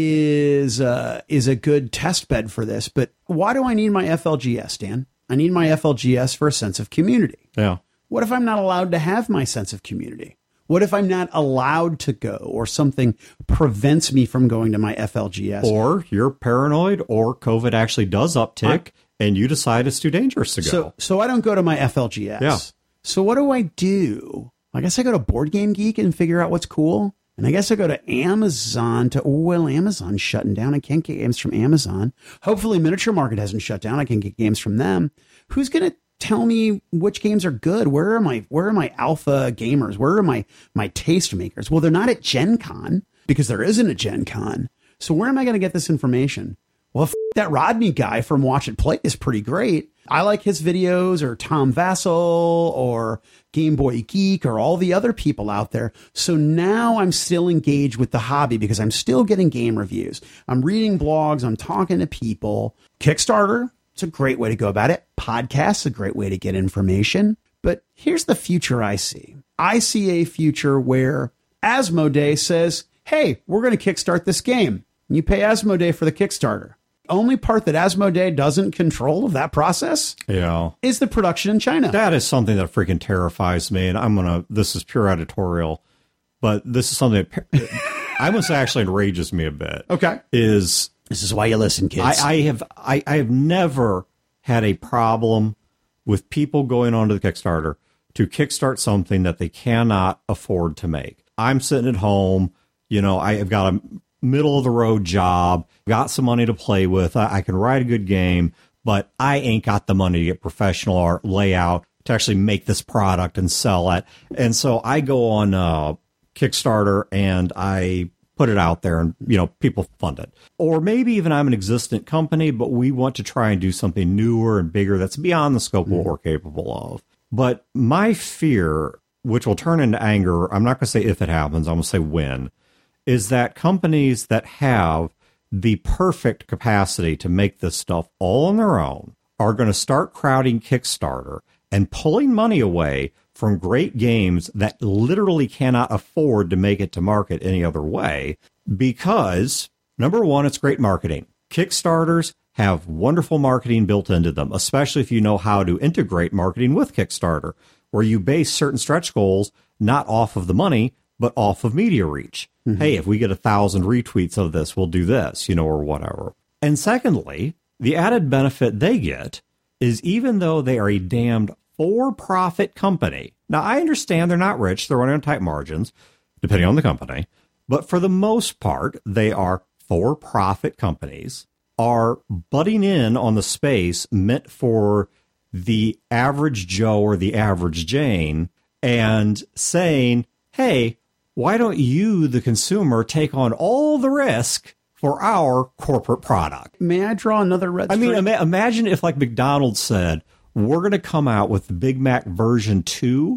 is uh, is a good test bed for this. But why do I need my F L G S, Dan? I need my F L G S for a sense of community. Yeah. What if I'm not allowed to have my sense of community? What if I'm not allowed to go, or something prevents me from going to my F L G S? Or you're paranoid, or COVID actually does uptick, I, and you decide it's too dangerous to go. So, so I don't go to my F L G S. Yeah. So what do I do? I guess I go to Board Game Geek and figure out what's cool. And I guess I go to Amazon to, oh, well, Amazon's shutting down. I can't get games from Amazon. Hopefully Miniature Market hasn't shut down. I can get games from them. Who's going to tell me which games are good? Where are my where are my alpha gamers? Where are my my taste makers? Well, they're not at Gen Con because there isn't a Gen Con. So where am I going to get this information? Well, f- that Rodney guy from Watch It Play is pretty great. I like his videos, or Tom Vassell, or Game Boy Geek, or all the other people out there. So now I'm still engaged with the hobby because I'm still getting game reviews. I'm reading blogs. I'm talking to people. Kickstarter, it's a great way to go about it. Podcasts, a great way to get information. But here's the future I see. I see a future where Asmodee says, hey, we're going to kickstart this game. And you pay Asmodee for the Kickstarter. Only part that Asmodee doesn't control of that process yeah. is the production in China. That is something that freaking terrifies me. And I'm going to, this is pure editorial, but this is something that I must say actually enrages me a bit. Okay. Is This is why you listen, kids. I, I have I, I have never had a problem with people going onto the Kickstarter to kickstart something that they cannot afford to make. I'm sitting at home, you know, I have got a middle of the road job, got some money to play with, I, I can write a good game, but I ain't got the money to get professional art layout to actually make this product and sell it. And so I go on uh, Kickstarter and I put it out there and, you know, people fund it. Or maybe even I'm an existent company, but we want to try and do something newer and bigger that's beyond the scope of what we're capable of. But my fear, which will turn into anger, I'm not going to say if it happens, I'm going to say when, is that companies that have the perfect capacity to make this stuff all on their own are going to start crowding Kickstarter and pulling money away from great games that literally cannot afford to make it to market any other way because, number one, it's great marketing. Kickstarters have wonderful marketing built into them, especially if you know how to integrate marketing with Kickstarter, where you base certain stretch goals not off of the money, but off of media reach. Mm-hmm. Hey, if we get a thousand retweets of this, we'll do this, you know, or whatever. And secondly, the added benefit they get is even though they are a damned for-profit company. Now, I understand they're not rich. They're running on tight margins, depending on the company. But for the most part, they are for-profit companies, are butting in on the space meant for the average Joe or the average Jane and saying, hey, why don't you, the consumer, take on all the risk for our corporate product? May I draw another red I string? mean, ima- imagine if, like, McDonald's said, we're going to come out with the Big Mac version two,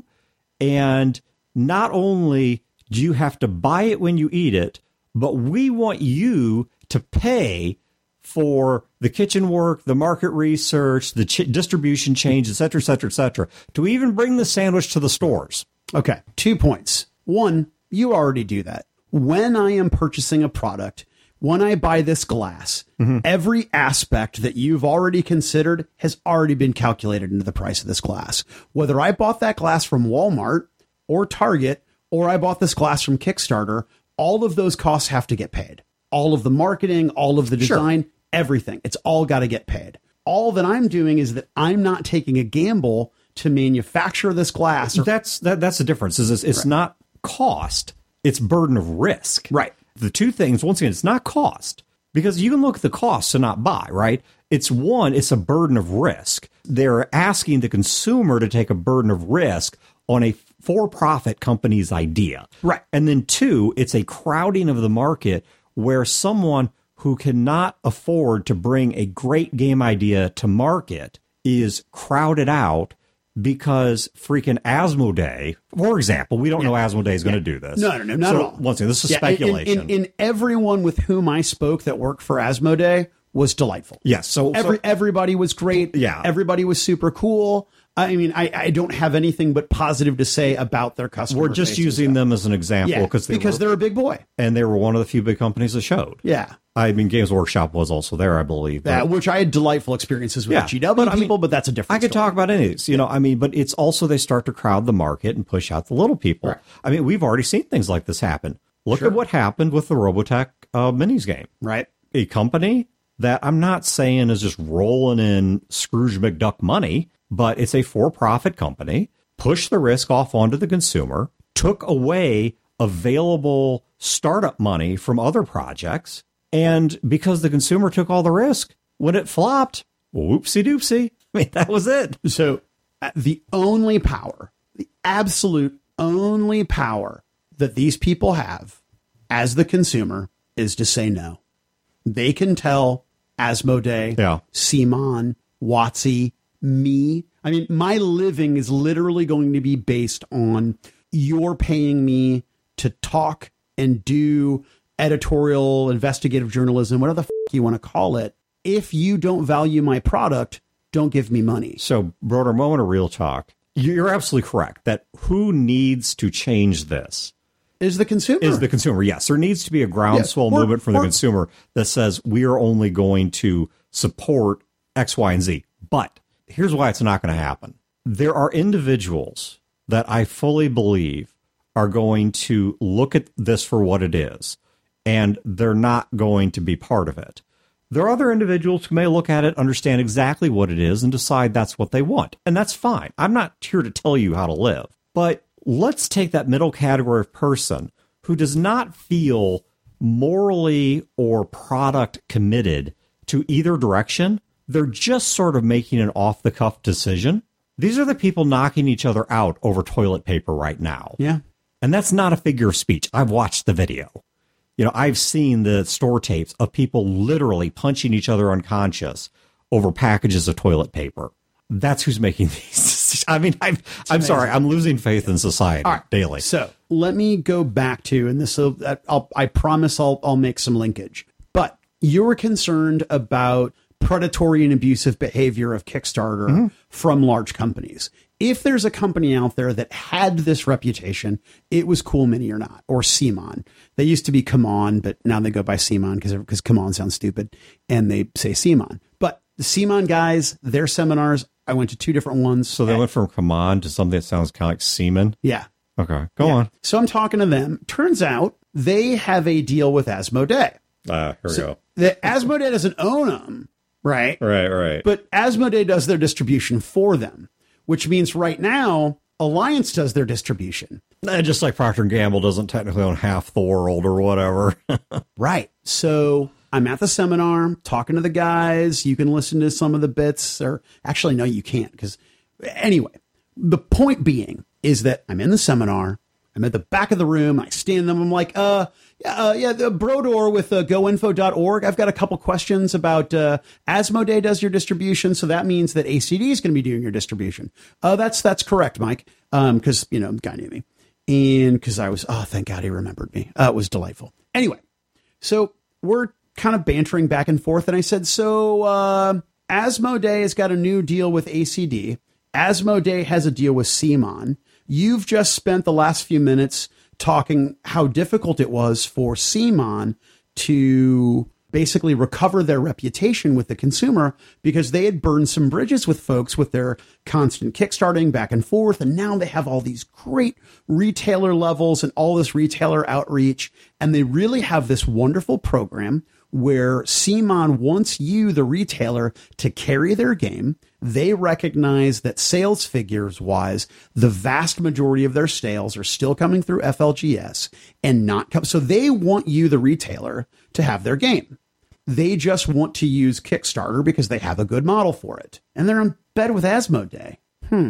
and not only do you have to buy it when you eat it, but we want you to pay for the kitchen work, the market research, the ch- distribution change, et cetera, et cetera, et cetera, to even bring the sandwich to the stores. Okay, two points. One, you already do that. When I am purchasing a product, when I buy this glass, mm-hmm. every aspect that you've already considered has already been calculated into the price of this glass. Whether I bought that glass from Walmart or Target, or I bought this glass from Kickstarter, all of those costs have to get paid. All of the marketing, all of the design, sure. everything. It's all got to get paid. All that I'm doing is that I'm not taking a gamble to manufacture this glass. Or- that's that, that's the difference. Is it's right. not cost, it's burden of risk. Right. The two things, once again, it's not cost, because you can look at the cost to not buy, right? It's one, it's a burden of risk. They're asking the consumer to take a burden of risk on a for-profit company's idea. Right. And then two, it's a crowding of the market where someone who cannot afford to bring a great game idea to market is crowded out because freaking Asmodee, for example, we don't yeah. know Asmodee is going yeah. to do this. No, no, no, not so, at all. Once again, this is yeah, speculation. In, in, in everyone with whom I spoke that worked for Asmodee was delightful. Yes. So, Every, so everybody was great. Yeah. Everybody was super cool. I mean, I, I don't have anything but positive to say about their customer. We're just using them as an example yeah, because they because were, they're a big boy. And they were one of the few big companies that showed. Yeah. I mean, Games Workshop was also there, I believe. But, yeah, which I had delightful experiences with yeah, G W but, people, I mean, but that's a different I could story. talk about any of these, you know, I mean, but it's also they start to crowd the market and push out the little people. Right. I mean, we've already seen things like this happen. Look Sure. at what happened with the Robotech uh, minis game. Right. A company that I'm not saying is just rolling in Scrooge McDuck money, but it's a for-profit company, pushed the risk off onto the consumer, took away available startup money from other projects, and because the consumer took all the risk, when it flopped, whoopsie-doopsie. I mean, that was it. So uh, the only power, the absolute only power that these people have as the consumer is to say no. They can tell Asmodee, yeah. Simon, Watsy, me. I mean, my living is literally going to be based on you're paying me to talk and do editorial, investigative journalism, whatever the f- you want to call it. If you don't value my product, don't give me money. So, broader moment of real talk. You're absolutely correct that who needs to change this is the consumer. Is the consumer. Yes, there needs to be a groundswell yeah, movement from the consumer that says we are only going to support X, Y, and Z. But here's why it's not going to happen. There are individuals that I fully believe are going to look at this for what it is, and they're not going to be part of it. There are other individuals who may look at it, understand exactly what it is, and decide that's what they want. And that's fine. I'm not here to tell you how to live. But let's take that middle category of person who does not feel morally or product committed to either direction. They're just sort of making an off-the-cuff decision. These are the people knocking each other out over toilet paper right now. Yeah. And that's not a figure of speech. I've watched the video. You know, I've seen the store tapes of people literally punching each other unconscious over packages of toilet paper. That's who's making these decisions. I mean, I'm, I'm sorry, I'm losing faith in society right. daily. So let me go back to, and this, I'll, I promise I'll, I'll make some linkage. But you were concerned about predatory and abusive behavior of Kickstarter mm-hmm. from large companies. If there's a company out there that had this reputation, it was Cool Mini or not, or Simon. They used to be Come On, but now they go by Simon because because Come On sounds stupid, and they say Simon. But the Simon guys, their seminars, I went to two different ones. So they at, went from Come On to something that sounds kind of like Seaman? Yeah. Okay, go yeah. on. So I'm talking to them. Turns out they have a deal with Asmodee. Ah, uh, here we so go. The Asmodee doesn't own them, right? Right, right. But Asmodee does their distribution for them, which means right now, Alliance does their distribution. Just like Procter and Gamble doesn't technically own half the world or whatever. Right. So I'm at the seminar talking to the guys. You can listen to some of the bits, or actually, no, you can't. Because anyway, the point being is that I'm in the seminar. I'm at the back of the room. I stand them. I'm like, uh, yeah, uh, yeah, the Brodor with uh, go info dot org. I've got a couple questions about uh, Asmodee does your distribution. So that means that A C D is going to be doing your distribution. Uh, that's that's correct, Mike. Um, because, you know, the guy knew me. And because I was, oh, thank God he remembered me. Uh, it was delightful. Anyway, so we're kind of bantering back and forth. And I said, so uh, Asmodee has got a new deal with A C D. Asmodee has a deal with CMON. You've just spent the last few minutes talking how difficult it was for CMON to basically recover their reputation with the consumer because they had burned some bridges with folks with their constant kickstarting back and forth. And now they have all these great retailer levels and all this retailer outreach. And they really have this wonderful program where CMON wants you, the retailer, to carry their game. They recognize that sales figures wise, the vast majority of their sales are still coming through F L G S and not come. So they want you, the retailer, to have their game. They just want to use Kickstarter because they have a good model for it. And they're in bed with Asmodee. Hmm.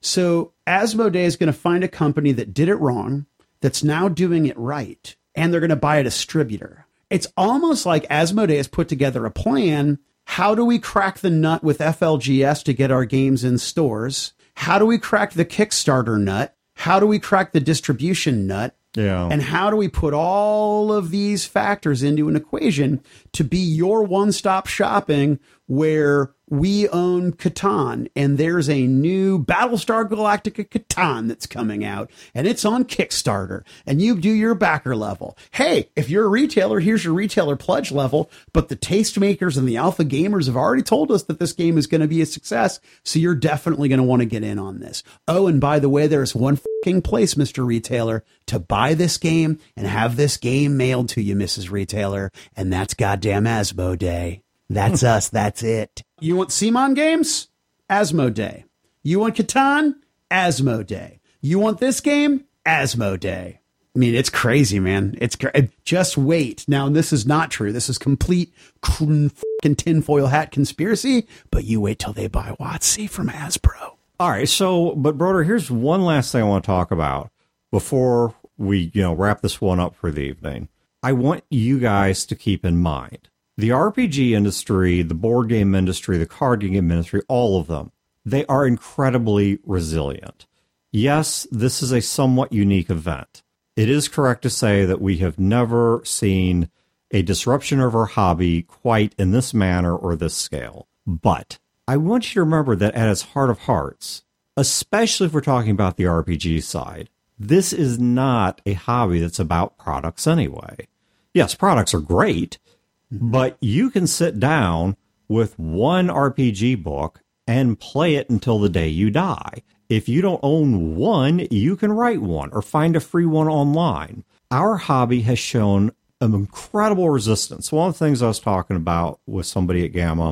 So Asmodee is going to find a company that did it wrong, that's now doing it right, and they're going to buy a distributor. It's almost like Asmodee has put together a plan. How do we crack the nut with F L G S to get our games in stores? How do we crack the Kickstarter nut? How do we crack the distribution nut? Yeah. And how do we put all of these factors into an equation to be your one-stop shopping where we own Catan and there's a new Battlestar Galactica Catan that's coming out and it's on Kickstarter and you do your backer level. Hey, if you're a retailer, here's your retailer pledge level, but the tastemakers and the alpha gamers have already told us that this game is going to be a success. So you're definitely going to want to get in on this. Oh, and by the way, there's one fucking place, Mister Retailer, to buy this game and have this game mailed to you, Missus Retailer. And that's goddamn Asmodee. That's us. That's it. You want CMON games? Asmodee. You want Catan? Asmodee. You want this game? Asmodee. I mean, it's crazy, man. It's cra- just wait. Now, this is not true. This is complete fucking tinfoil hat conspiracy, but you wait till they buy WotC from Hasbro. All right. So, but Broder, here's one last thing I want to talk about before we, you know, wrap this one up for the evening. I want you guys to keep in mind the R P G industry, the board game industry, the card game industry, all of them, they are incredibly resilient. Yes, this is a somewhat unique event. It is correct to say that we have never seen a disruption of our hobby quite in this manner or this scale. But I want you to remember that at its heart of hearts, especially if we're talking about the R P G side, this is not a hobby that's about products anyway. Yes, products are great, but you can sit down with one R P G book and play it until the day you die. If you don't own one, you can write one or find a free one online. Our hobby has shown an incredible resistance. One of the things I was talking about with somebody at Gamma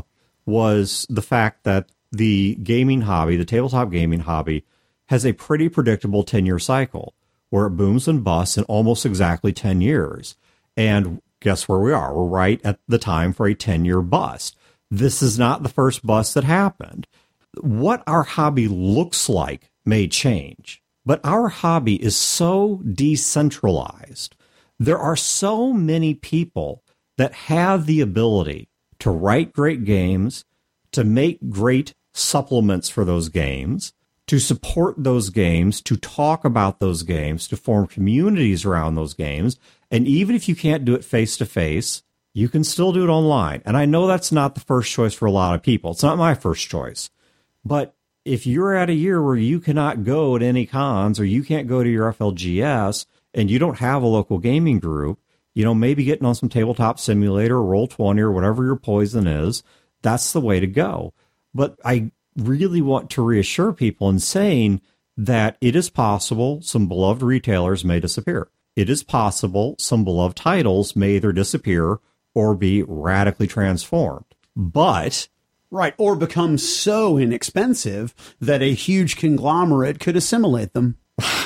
was the fact that the gaming hobby, the tabletop gaming hobby, has a pretty predictable ten-year cycle where it booms and busts in almost exactly ten years. And guess where we are? We're right at the time for a ten-year bust. This is not the first bust that happened. What our hobby looks like may change, but our hobby is so decentralized. There are so many people that have the ability to write great games, to make great supplements for those games, to support those games, to talk about those games, to form communities around those games. And even if you can't do it face-to-face, you can still do it online. And I know that's not the first choice for a lot of people. It's not my first choice. But if you're at a year where you cannot go to any cons or you can't go to your F L G S and you don't have a local gaming group, you know, maybe getting on some Tabletop Simulator or Roll twenty or whatever your poison is, that's the way to go. But I really want to reassure people in saying that it is possible some beloved retailers may disappear. It is possible some beloved titles may either disappear or be radically transformed. But Right, or become so inexpensive that a huge conglomerate could assimilate them.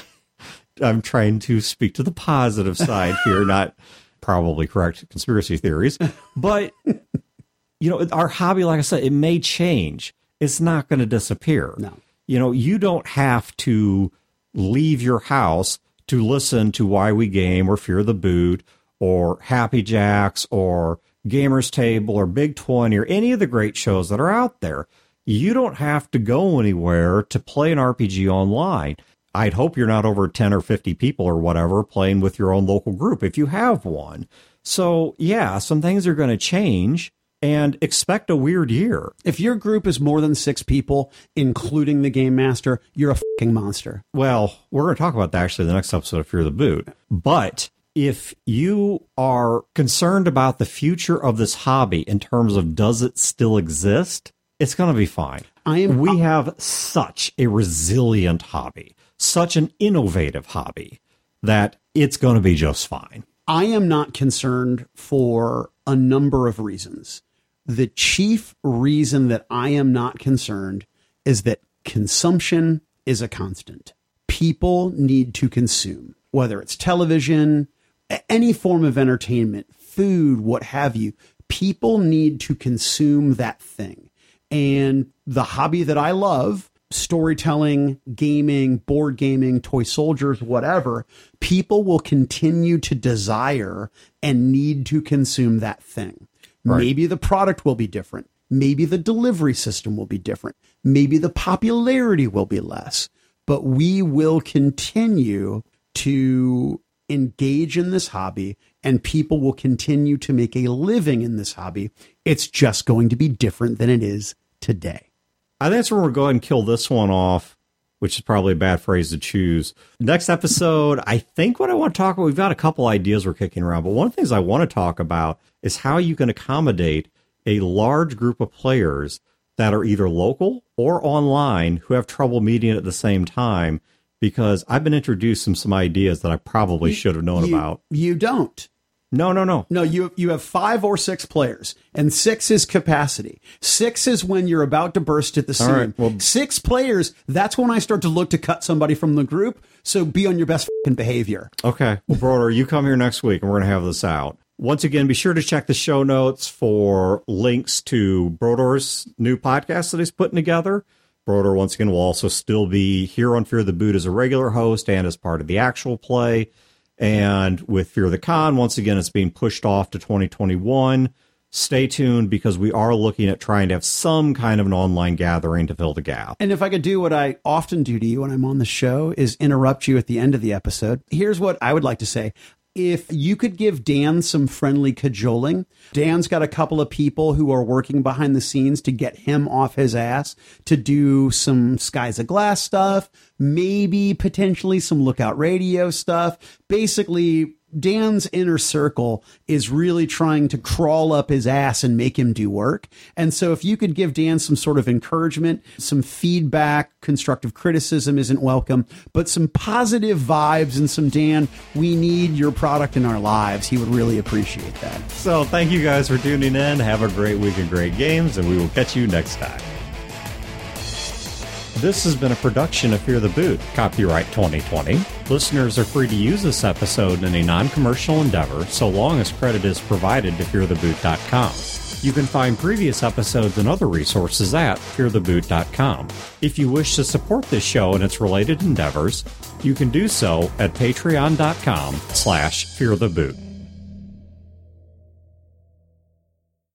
I'm trying to speak to the positive side here, not probably correct conspiracy theories. But, you know, our hobby, like I said, it may change. It's not going to disappear. No. You know, you don't have to leave your house to listen to Why We Game or Fear the Boot or Happy Jacks or Gamers Table or Big twenty or any of the great shows that are out there. You don't have to go anywhere to play an R P G online. I'd hope you're not over ten or fifty people or whatever playing with your own local group if you have one. So, yeah, some things are going to change, and expect a weird year. If your group is more than six people, including the Game Master, you're a fucking monster. Well, we're going to talk about that actually in the next episode of Fear the Boot. But if you are concerned about the future of this hobby in terms of does it still exist, it's going to be fine. I am. We have such a resilient hobby, such an innovative hobby, that it's going to be just fine. I am not concerned for a number of reasons. The chief reason that I am not concerned is that consumption is a constant. People need to consume, whether it's television, any form of entertainment, food, what have you. People need to consume that thing. And the hobby that I love, storytelling, gaming, board gaming, toy soldiers, whatever, people will continue to desire and need to consume that thing. Right. Maybe the product will be different. Maybe the delivery system will be different. Maybe the popularity will be less. But we will continue to engage in this hobby, and people will continue to make a living in this hobby. It's just going to be different than it is today. I think that's where we'll go ahead and kill this one off, which is probably a bad phrase to choose. Next episode, I think what I want to talk about, we've got a couple ideas we're kicking around, but one of the things I want to talk about is how you can accommodate a large group of players that are either local or online who have trouble meeting at the same time, because I've been introduced some some ideas that I probably you, should have known you, about. You don't. No, no, no. No, you you have five or six players, and six is capacity. Six is when you're about to burst at the seam. Right, well, six players, that's when I start to look to cut somebody from the group, so be on your best f***ing behavior. Okay. Well, Broder, you come here next week, and we're going to have this out. Once again, be sure to check the show notes for links to Broder's new podcast that he's putting together. Broder, once again, will also still be here on Fear the Boot as a regular host and as part of the actual play. And with Fear the Con, once again, it's being pushed off to twenty twenty-one. Stay tuned, because we are looking at trying to have some kind of an online gathering to fill the gap. And if I could do what I often do to you when I'm on the show, is interrupt you at the end of the episode. Here's what I would like to say. If you could give Dan some friendly cajoling, Dan's got a couple of people who are working behind the scenes to get him off his ass to do some Skies of Glass stuff, maybe potentially some Lookout Radio stuff. Basically, Dan's inner circle is really trying to crawl up his ass and make him do work. And so if you could give Dan some sort of encouragement, some feedback, constructive criticism isn't welcome, but some positive vibes and some, Dan, we need your product in our lives, he would really appreciate that. So thank you guys for tuning in. Have a great week of great games, and we will catch you next time. This has been a production of Fear the Boot, copyright twenty twenty. Listeners are free to use this episode in a non-commercial endeavor, so long as credit is provided to fear the boot dot com. You can find previous episodes and other resources at fear the boot dot com. If you wish to support this show and its related endeavors, you can do so at patreon dot com slash fear the boot.